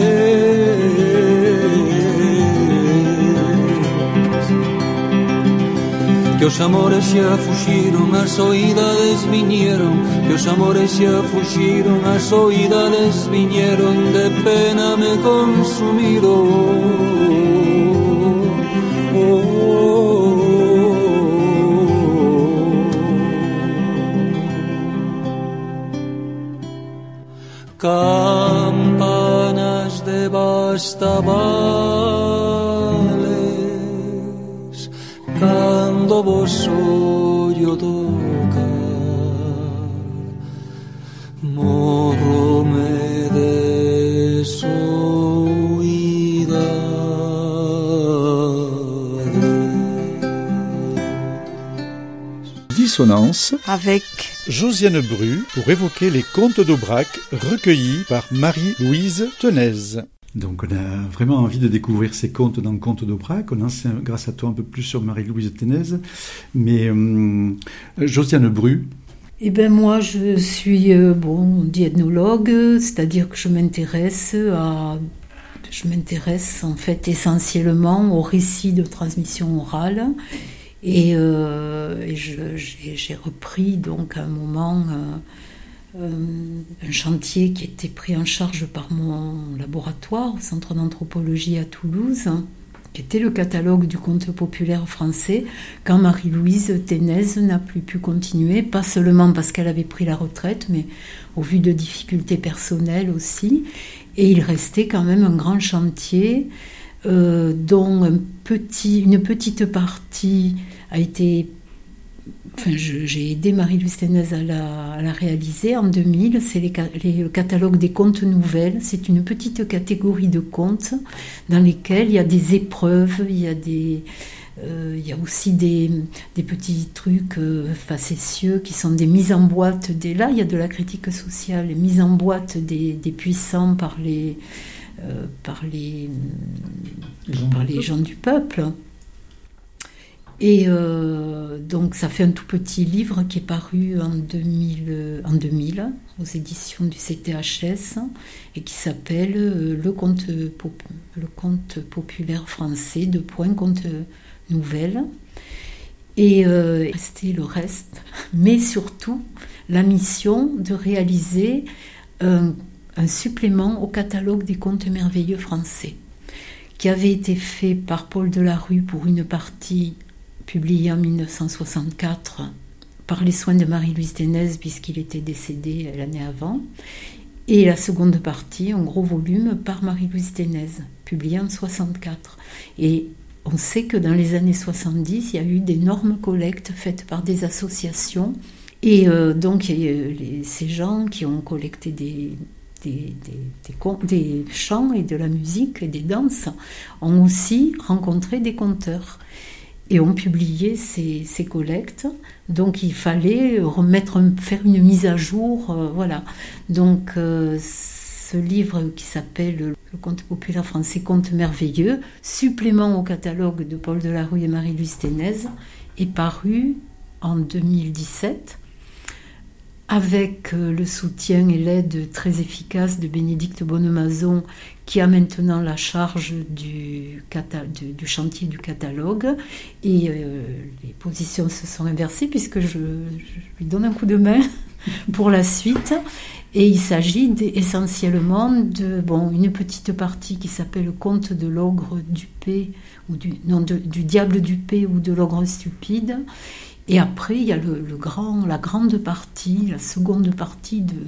es. Que os amores xa fuxiron, as oidades viñeron, que os amores xa fuxiron, as oidades viñeron, de pena me consumiron. Oh, oh, oh. Campanas de Bastavales, cando vos ollo tocar, morrome de soidades. Dissonance avec Josiane Bru pour évoquer les contes d'Aubrac recueillis par Marie-Louise Tenez. Donc on a vraiment envie de découvrir ces contes dans Contes d'Aubrac. On en sait grâce à toi un peu plus sur Marie-Louise Tenez. Mais euh, Josiane Bru. Eh bien moi je suis, euh, bon, on dit ethnologue, c'est-à-dire que je m'intéresse à... Je m'intéresse en fait essentiellement aux récits de transmission orale. Et, euh, et je, j'ai, j'ai repris donc à un moment euh, euh, un chantier qui était pris en charge par mon laboratoire au Centre d'anthropologie à Toulouse, qui était le catalogue du conte populaire français, quand Marie-Louise Tenez n'a plus pu continuer, pas seulement parce qu'elle avait pris la retraite, mais au vu de difficultés personnelles aussi. Et il restait quand même un grand chantier Euh, dont un petit, une petite partie a été... Enfin, je, j'ai aidé Marie-Louise Tenez à la, à la réaliser en deux mille. C'est les, les, le catalogue des contes nouvelles. C'est une petite catégorie de contes dans lesquels il y a des épreuves, il y a des... Euh, il y a aussi des, des petits trucs euh, facétieux qui sont des mises en boîte. Des, là, il y a de la critique sociale, les mises en boîte des, des puissants par les... Euh, par les, gens, par les gens du peuple. Et euh, donc ça fait un tout petit livre qui est paru en deux mille, en deux mille aux éditions du C T H S et qui s'appelle euh, le, conte pop, le conte populaire français de point conte nouvelles. Et euh, restait le reste, mais surtout la mission de réaliser un, un supplément au catalogue des contes merveilleux français, qui avait été fait par Paul Delarue pour une partie publiée en mille neuf cent soixante-quatre par les soins de Marie-Louise Ténez, puisqu'il était décédé l'année avant, et la seconde partie, un gros volume, par Marie-Louise Ténez, publié en soixante-quatre. Et on sait que dans les années soixante-dix, il y a eu d'énormes collectes faites par des associations, et euh, donc il y a eu les, ces gens qui ont collecté des... Des, des, des, des chants et de la musique et des danses, ont aussi rencontré des conteurs et ont publié ces, ces collectes. Donc il fallait remettre, faire une mise à jour, euh, voilà. Donc euh, ce livre qui s'appelle Le conte populaire français, contes merveilleux, supplément au catalogue de Paul Delarue et Marie-Louise Ténez, est paru en deux mille dix-sept. Avec le soutien et l'aide très efficace de Bénédicte Bonnemazon, qui a maintenant la charge du, cata- du, du chantier du catalogue. Et euh, les positions se sont inversées puisque je, je lui donne un coup de main pour la suite. Et il s'agit essentiellement de bon, une petite partie qui s'appelle Conte de l'ogre Dupé, ou du, non, de, du diable Dupé ou de l'ogre stupide. Et après, il y a le, le grand, la grande partie, la seconde partie de,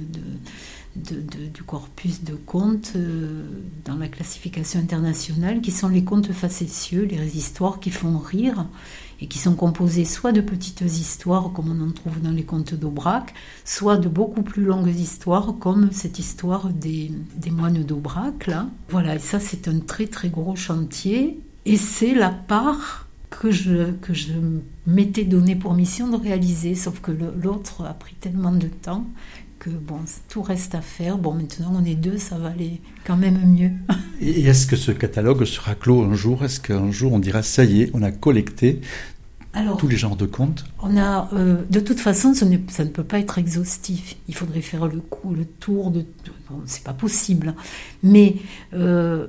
de, de, de, du corpus de contes euh, dans la classification internationale, qui sont les contes facétieux, les histoires qui font rire, et qui sont composées soit de petites histoires, comme on en trouve dans les contes d'Aubrac, soit de beaucoup plus longues histoires, comme cette histoire des, des moines d'Aubrac, là. Voilà, et ça, c'est un très très gros chantier, et c'est la part que je, que je m'étais donné pour mission de réaliser, sauf que le, l'autre a pris tellement de temps que bon, tout reste à faire. Bon, maintenant on est deux, ça va aller quand même mieux. Et est-ce que ce catalogue sera clos un jour ? Est-ce qu'un jour on dira ça y est, on a collecté Alors, tous les genres de contes ? On a, euh, de toute façon, ça ne, ça ne peut pas être exhaustif. Il faudrait faire le, coup, le tour de... Bon, c'est pas possible. Mais... Euh,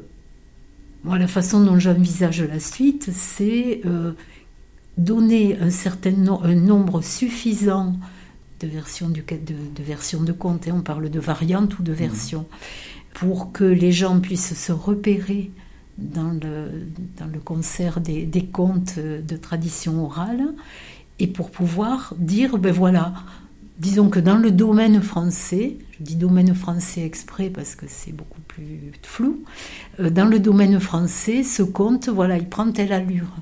Moi, la façon dont j'envisage la suite, c'est euh, donner un certain no- un nombre suffisant de versions, du, de, de versions de contes, hein, on parle de variantes ou de versions, mmh. pour que les gens puissent se repérer dans le, dans le concert des, des contes de tradition orale, et pour pouvoir dire, ben voilà, disons que dans le domaine français, je dis domaine français exprès parce que c'est beaucoup plus flou, euh, dans le domaine français, ce conte, voilà, il prend telle allure.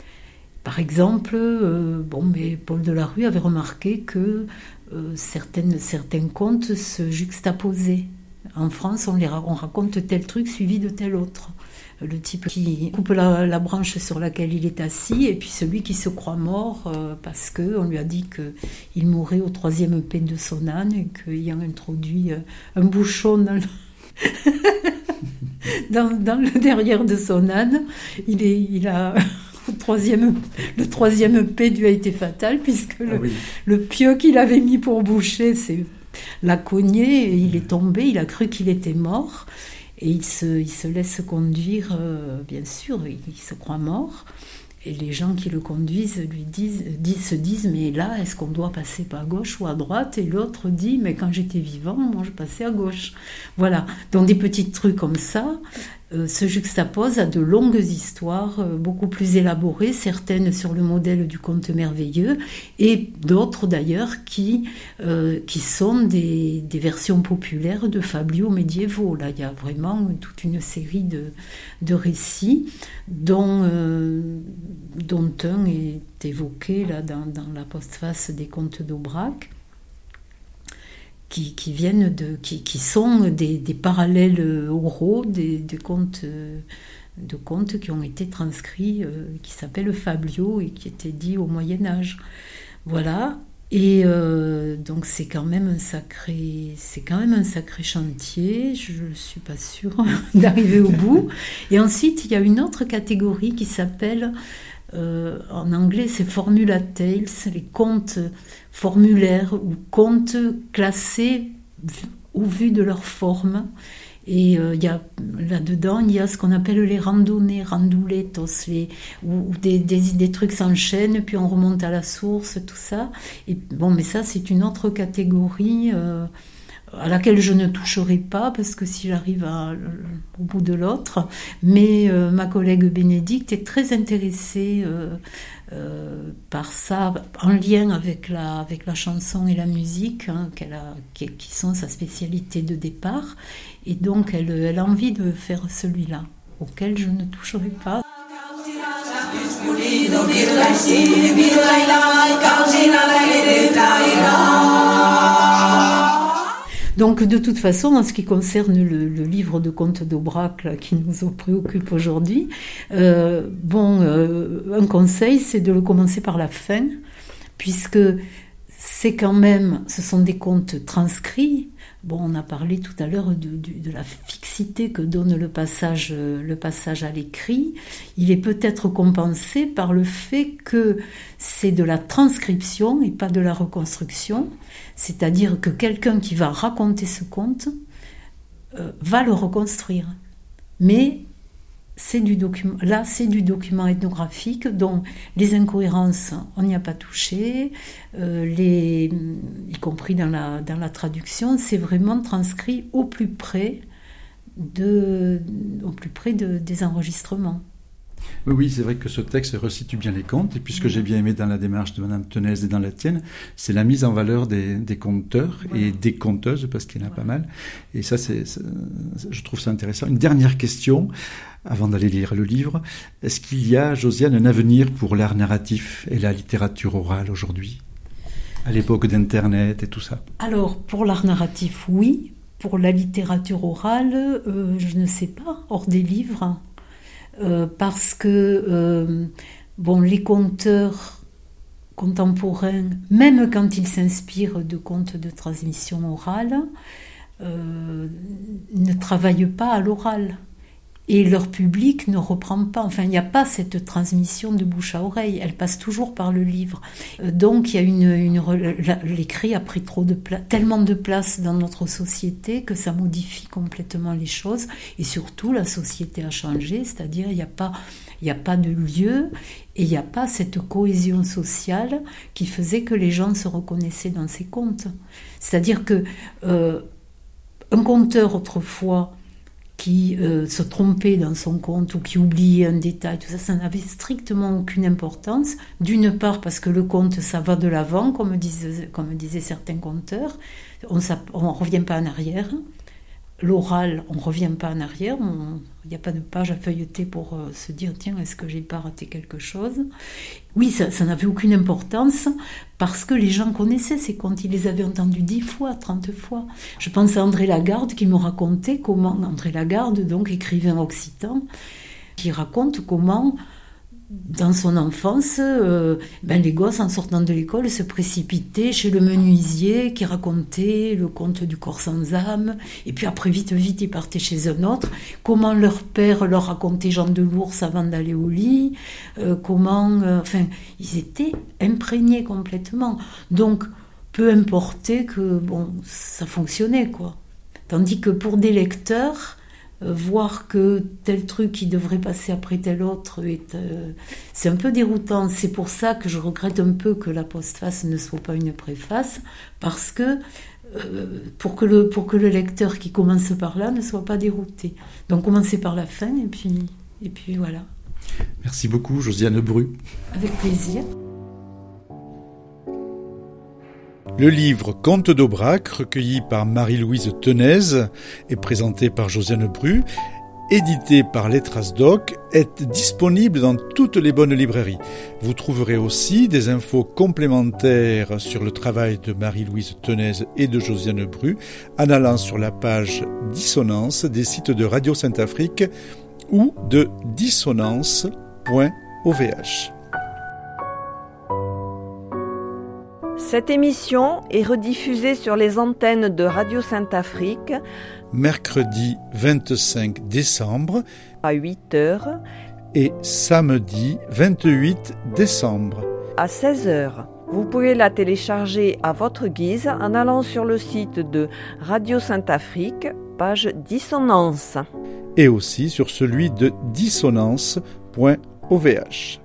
Par exemple, euh, bon, mais Paul Delarue avait remarqué que euh, certaines, certains contes se juxtaposaient. En France, on, les, on raconte tel truc suivi de tel autre. Le type qui coupe la, la branche sur laquelle il est assis, et puis celui qui se croit mort euh, parce qu'on lui a dit qu'il mourrait au troisième P de son âne, et qu'ayant introduit euh, un bouchon dans le, dans, dans le derrière de son âne, il, est, il a... Au troisième, le troisième P lui a été fatal, puisque le, ah oui. le pieu qu'il avait mis pour boucher c'est, l'a cogné, et il est tombé, il a cru qu'il était mort. Et il se, il se laisse conduire, euh, bien sûr, il, il se croit mort. Et les gens qui le conduisent lui disent, disent, se disent, mais là, est-ce qu'on doit passer par gauche ou à droite ? Et l'autre dit, mais quand j'étais vivant, moi, je passais à gauche. Voilà, donc des petits trucs comme ça euh, se juxtaposent à de longues histoires, euh, beaucoup plus élaborées, certaines sur le modèle du conte merveilleux, et d'autres d'ailleurs qui, euh, qui sont des, des versions populaires de fabliaux médiévaux. Là, il y a vraiment toute une série de, de récits dont... Euh, dont un est évoqué là, dans, dans la postface des contes d'Aubrac, qui, qui, viennent de, qui, qui sont des, des parallèles oraux, des, des contes, de contes qui ont été transcrits, euh, qui s'appellent fabliaux et qui étaient dits au Moyen-Âge. Voilà. Et euh, donc c'est quand même un sacré, c'est quand même un sacré chantier. Je ne suis pas sûre d'arriver au bout. Et ensuite, il y a une autre catégorie qui s'appelle, euh, en anglais, c'est Formula Tales, les contes formulaires ou contes classés au vu de leur forme. Et il euh, y a là-dedans, il y a ce qu'on appelle les randonnées, randouletos, les, où, où des, des, des trucs s'enchaînent, puis on remonte à la source, tout ça. Et bon, mais ça, c'est une autre catégorie euh, à laquelle je ne toucherai pas, parce que si j'arrive à, au bout de l'autre. Mais euh, ma collègue Bénédicte est très intéressée euh, euh, par ça, en lien avec la, avec la chanson et la musique, hein, qu'elle a, qui, qui sont sa spécialité de départ. Et donc, elle, elle a envie de faire celui-là, auquel je ne toucherai pas. Donc, de toute façon, en ce qui concerne le, le livre de contes d'Aubrac là, qui nous préoccupe aujourd'hui, euh, bon, euh, un conseil, c'est de le commencer par la fin, puisque c'est quand même, ce sont des contes transcrits. Bon, on a parlé tout à l'heure de, de, de la fixité que donne le passage, le passage à l'écrit. Il est peut-être compensé par le fait que c'est de la transcription et pas de la reconstruction. C'est-à-dire que quelqu'un qui va raconter ce conte euh, va le reconstruire. Mais c'est du document, là, c'est du document ethnographique dont les incohérences, on n'y a pas touché, euh, les, y compris dans la, dans la traduction, c'est vraiment transcrit au plus près, de, au plus près de, des enregistrements. Oui, oui, c'est vrai que ce texte resitue bien les contes, et puis ce que j'ai bien aimé dans la démarche de Madame Tenez et dans la tienne, c'est la mise en valeur des, des conteurs et des conteuses, parce qu'il y en a pas mal, et ça, c'est, c'est, je trouve ça intéressant. Une dernière question, avant d'aller lire le livre, est-ce qu'il y a, Josiane, un avenir pour l'art narratif et la littérature orale aujourd'hui, à l'époque d'Internet et tout ça? Alors, pour l'art narratif, oui. Pour la littérature orale, euh, je ne sais pas, hors des livres. Euh, parce que euh, bon, les conteurs contemporains, même quand ils s'inspirent de contes de transmission orale, euh, ne travaillent pas à l'oral. Et leur public ne reprend pas. Enfin, il n'y a pas cette transmission de bouche à oreille. Elle passe toujours par le livre. Euh, donc, il y a une, une l'écrit a pris trop de place, tellement de place dans notre société que ça modifie complètement les choses. Et surtout, la société a changé. C'est-à-dire, il n'y a pas, il n'y a pas de lieu et il n'y a pas cette cohésion sociale qui faisait que les gens se reconnaissaient dans ces contes. C'est-à-dire que euh, un conteur autrefois qui euh, se trompait dans son conte ou qui oubliait un détail, tout ça, ça n'avait strictement aucune importance. D'une part parce que le conte, ça va de l'avant, comme disaient, comme disaient certains conteurs, on ne revient pas en arrière. L'oral, on ne revient pas en arrière, il n'y a pas de page à feuilleter pour euh, se dire, tiens, est-ce que j'ai pas raté quelque chose? Oui, ça, ça n'avait aucune importance parce que les gens connaissaient ces contes, ils les avaient entendus dix fois, trente fois. Je pense à André Lagarde qui me racontait comment, André Lagarde, donc écrivain occitan, qui raconte comment, dans son enfance, euh, ben les gosses, en sortant de l'école, se précipitaient chez le menuisier qui racontait le conte du corps sans âme. Et puis après, vite, vite, ils partaient chez un autre. Comment leur père leur racontait Jean de l'Ours avant d'aller au lit. Euh, comment... Euh, enfin, ils étaient imprégnés complètement. Donc, peu importait que, bon, ça fonctionnait, quoi. Tandis que pour des lecteurs... voir que tel truc qui devrait passer après tel autre, est, euh, c'est un peu déroutant. C'est pour ça que je regrette un peu que la postface ne soit pas une préface, parce que euh, pour, que le, pour que le lecteur qui commence par là ne soit pas dérouté. Donc commencer par la fin et puis, et puis voilà. Merci beaucoup Josiane Bru. Avec plaisir. Le livre Contes d'Aubrac, recueilli par Marie-Louise Tenez et présenté par Josiane Bru, édité par Les Traces Doc, est disponible dans toutes les bonnes librairies. Vous trouverez aussi des infos complémentaires sur le travail de Marie-Louise Tenez et de Josiane Bru en allant sur la page Dissonance des sites de Radio Sainte-Afrique ou de dissonance point o v h. Cette émission est rediffusée sur les antennes de Radio Sainte-Afrique mercredi vingt-cinq décembre à huit heures et samedi vingt-huit décembre à seize heures. Vous pouvez la télécharger à votre guise en allant sur le site de Radio Sainte-Afrique, page Dissonance. Et aussi sur celui de dissonance point o v h.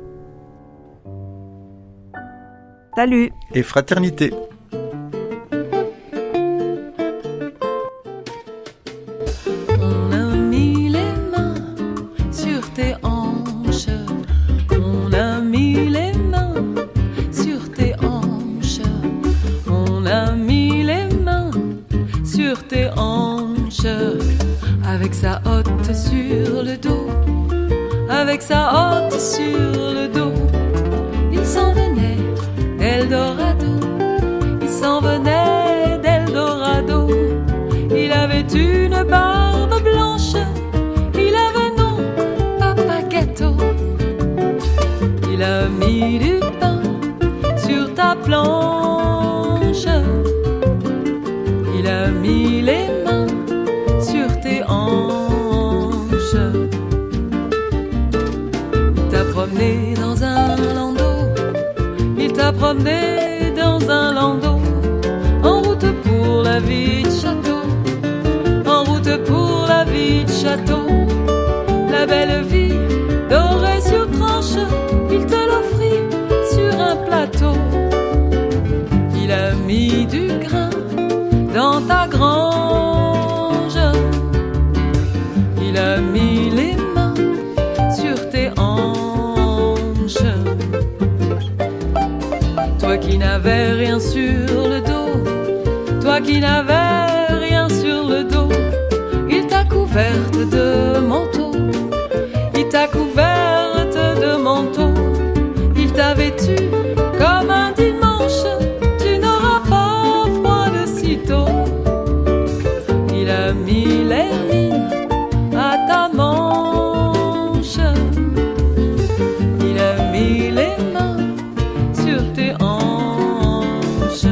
Salut et fraternité. On a mis les mains sur tes hanches. On a mis les mains sur tes hanches. On a mis les mains sur tes hanches. Avec sa hotte sur le dos. Avec sa hotte sur le dos. Il s'en venait d'Eldorado, il s'en venait d'Eldorado. Il avait une barbe blanche, il avait non, Papa Gâteau. Il a mis du pain sur ta planche. Il a mis les mains sur tes hanches. Il t'a promené dans un landau. Il t'a promené dans un landau, en route pour la vie de château, en route pour la vie de château. La belle vie dorée sur tranche, il te l'offrit sur un plateau. Il a mis du grain dans ta grange. Il a mis les mains sur tes hanches. Toi qui n'avais rien sur le dos, toi qui n'avais rien sur le dos, il t'a couverte de manteau, il t'a couverte de manteau, il t'a vêtu comme un dimanche, tu n'auras pas froid de sitôt. Il a mis les lignes à ta manche, il a mis les mains sur tes hanches.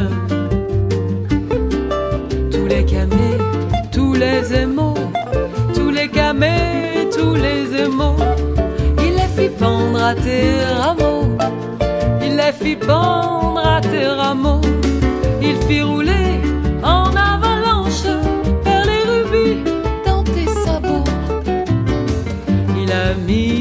Tous les camés, tous les émaux, tous les camés, tous les émaux, il les fit pendre à tes rameaux, il les fit pendre à tes rameaux, il fit rouler en avalanche vers les rubis dans tes sabots. Il a mis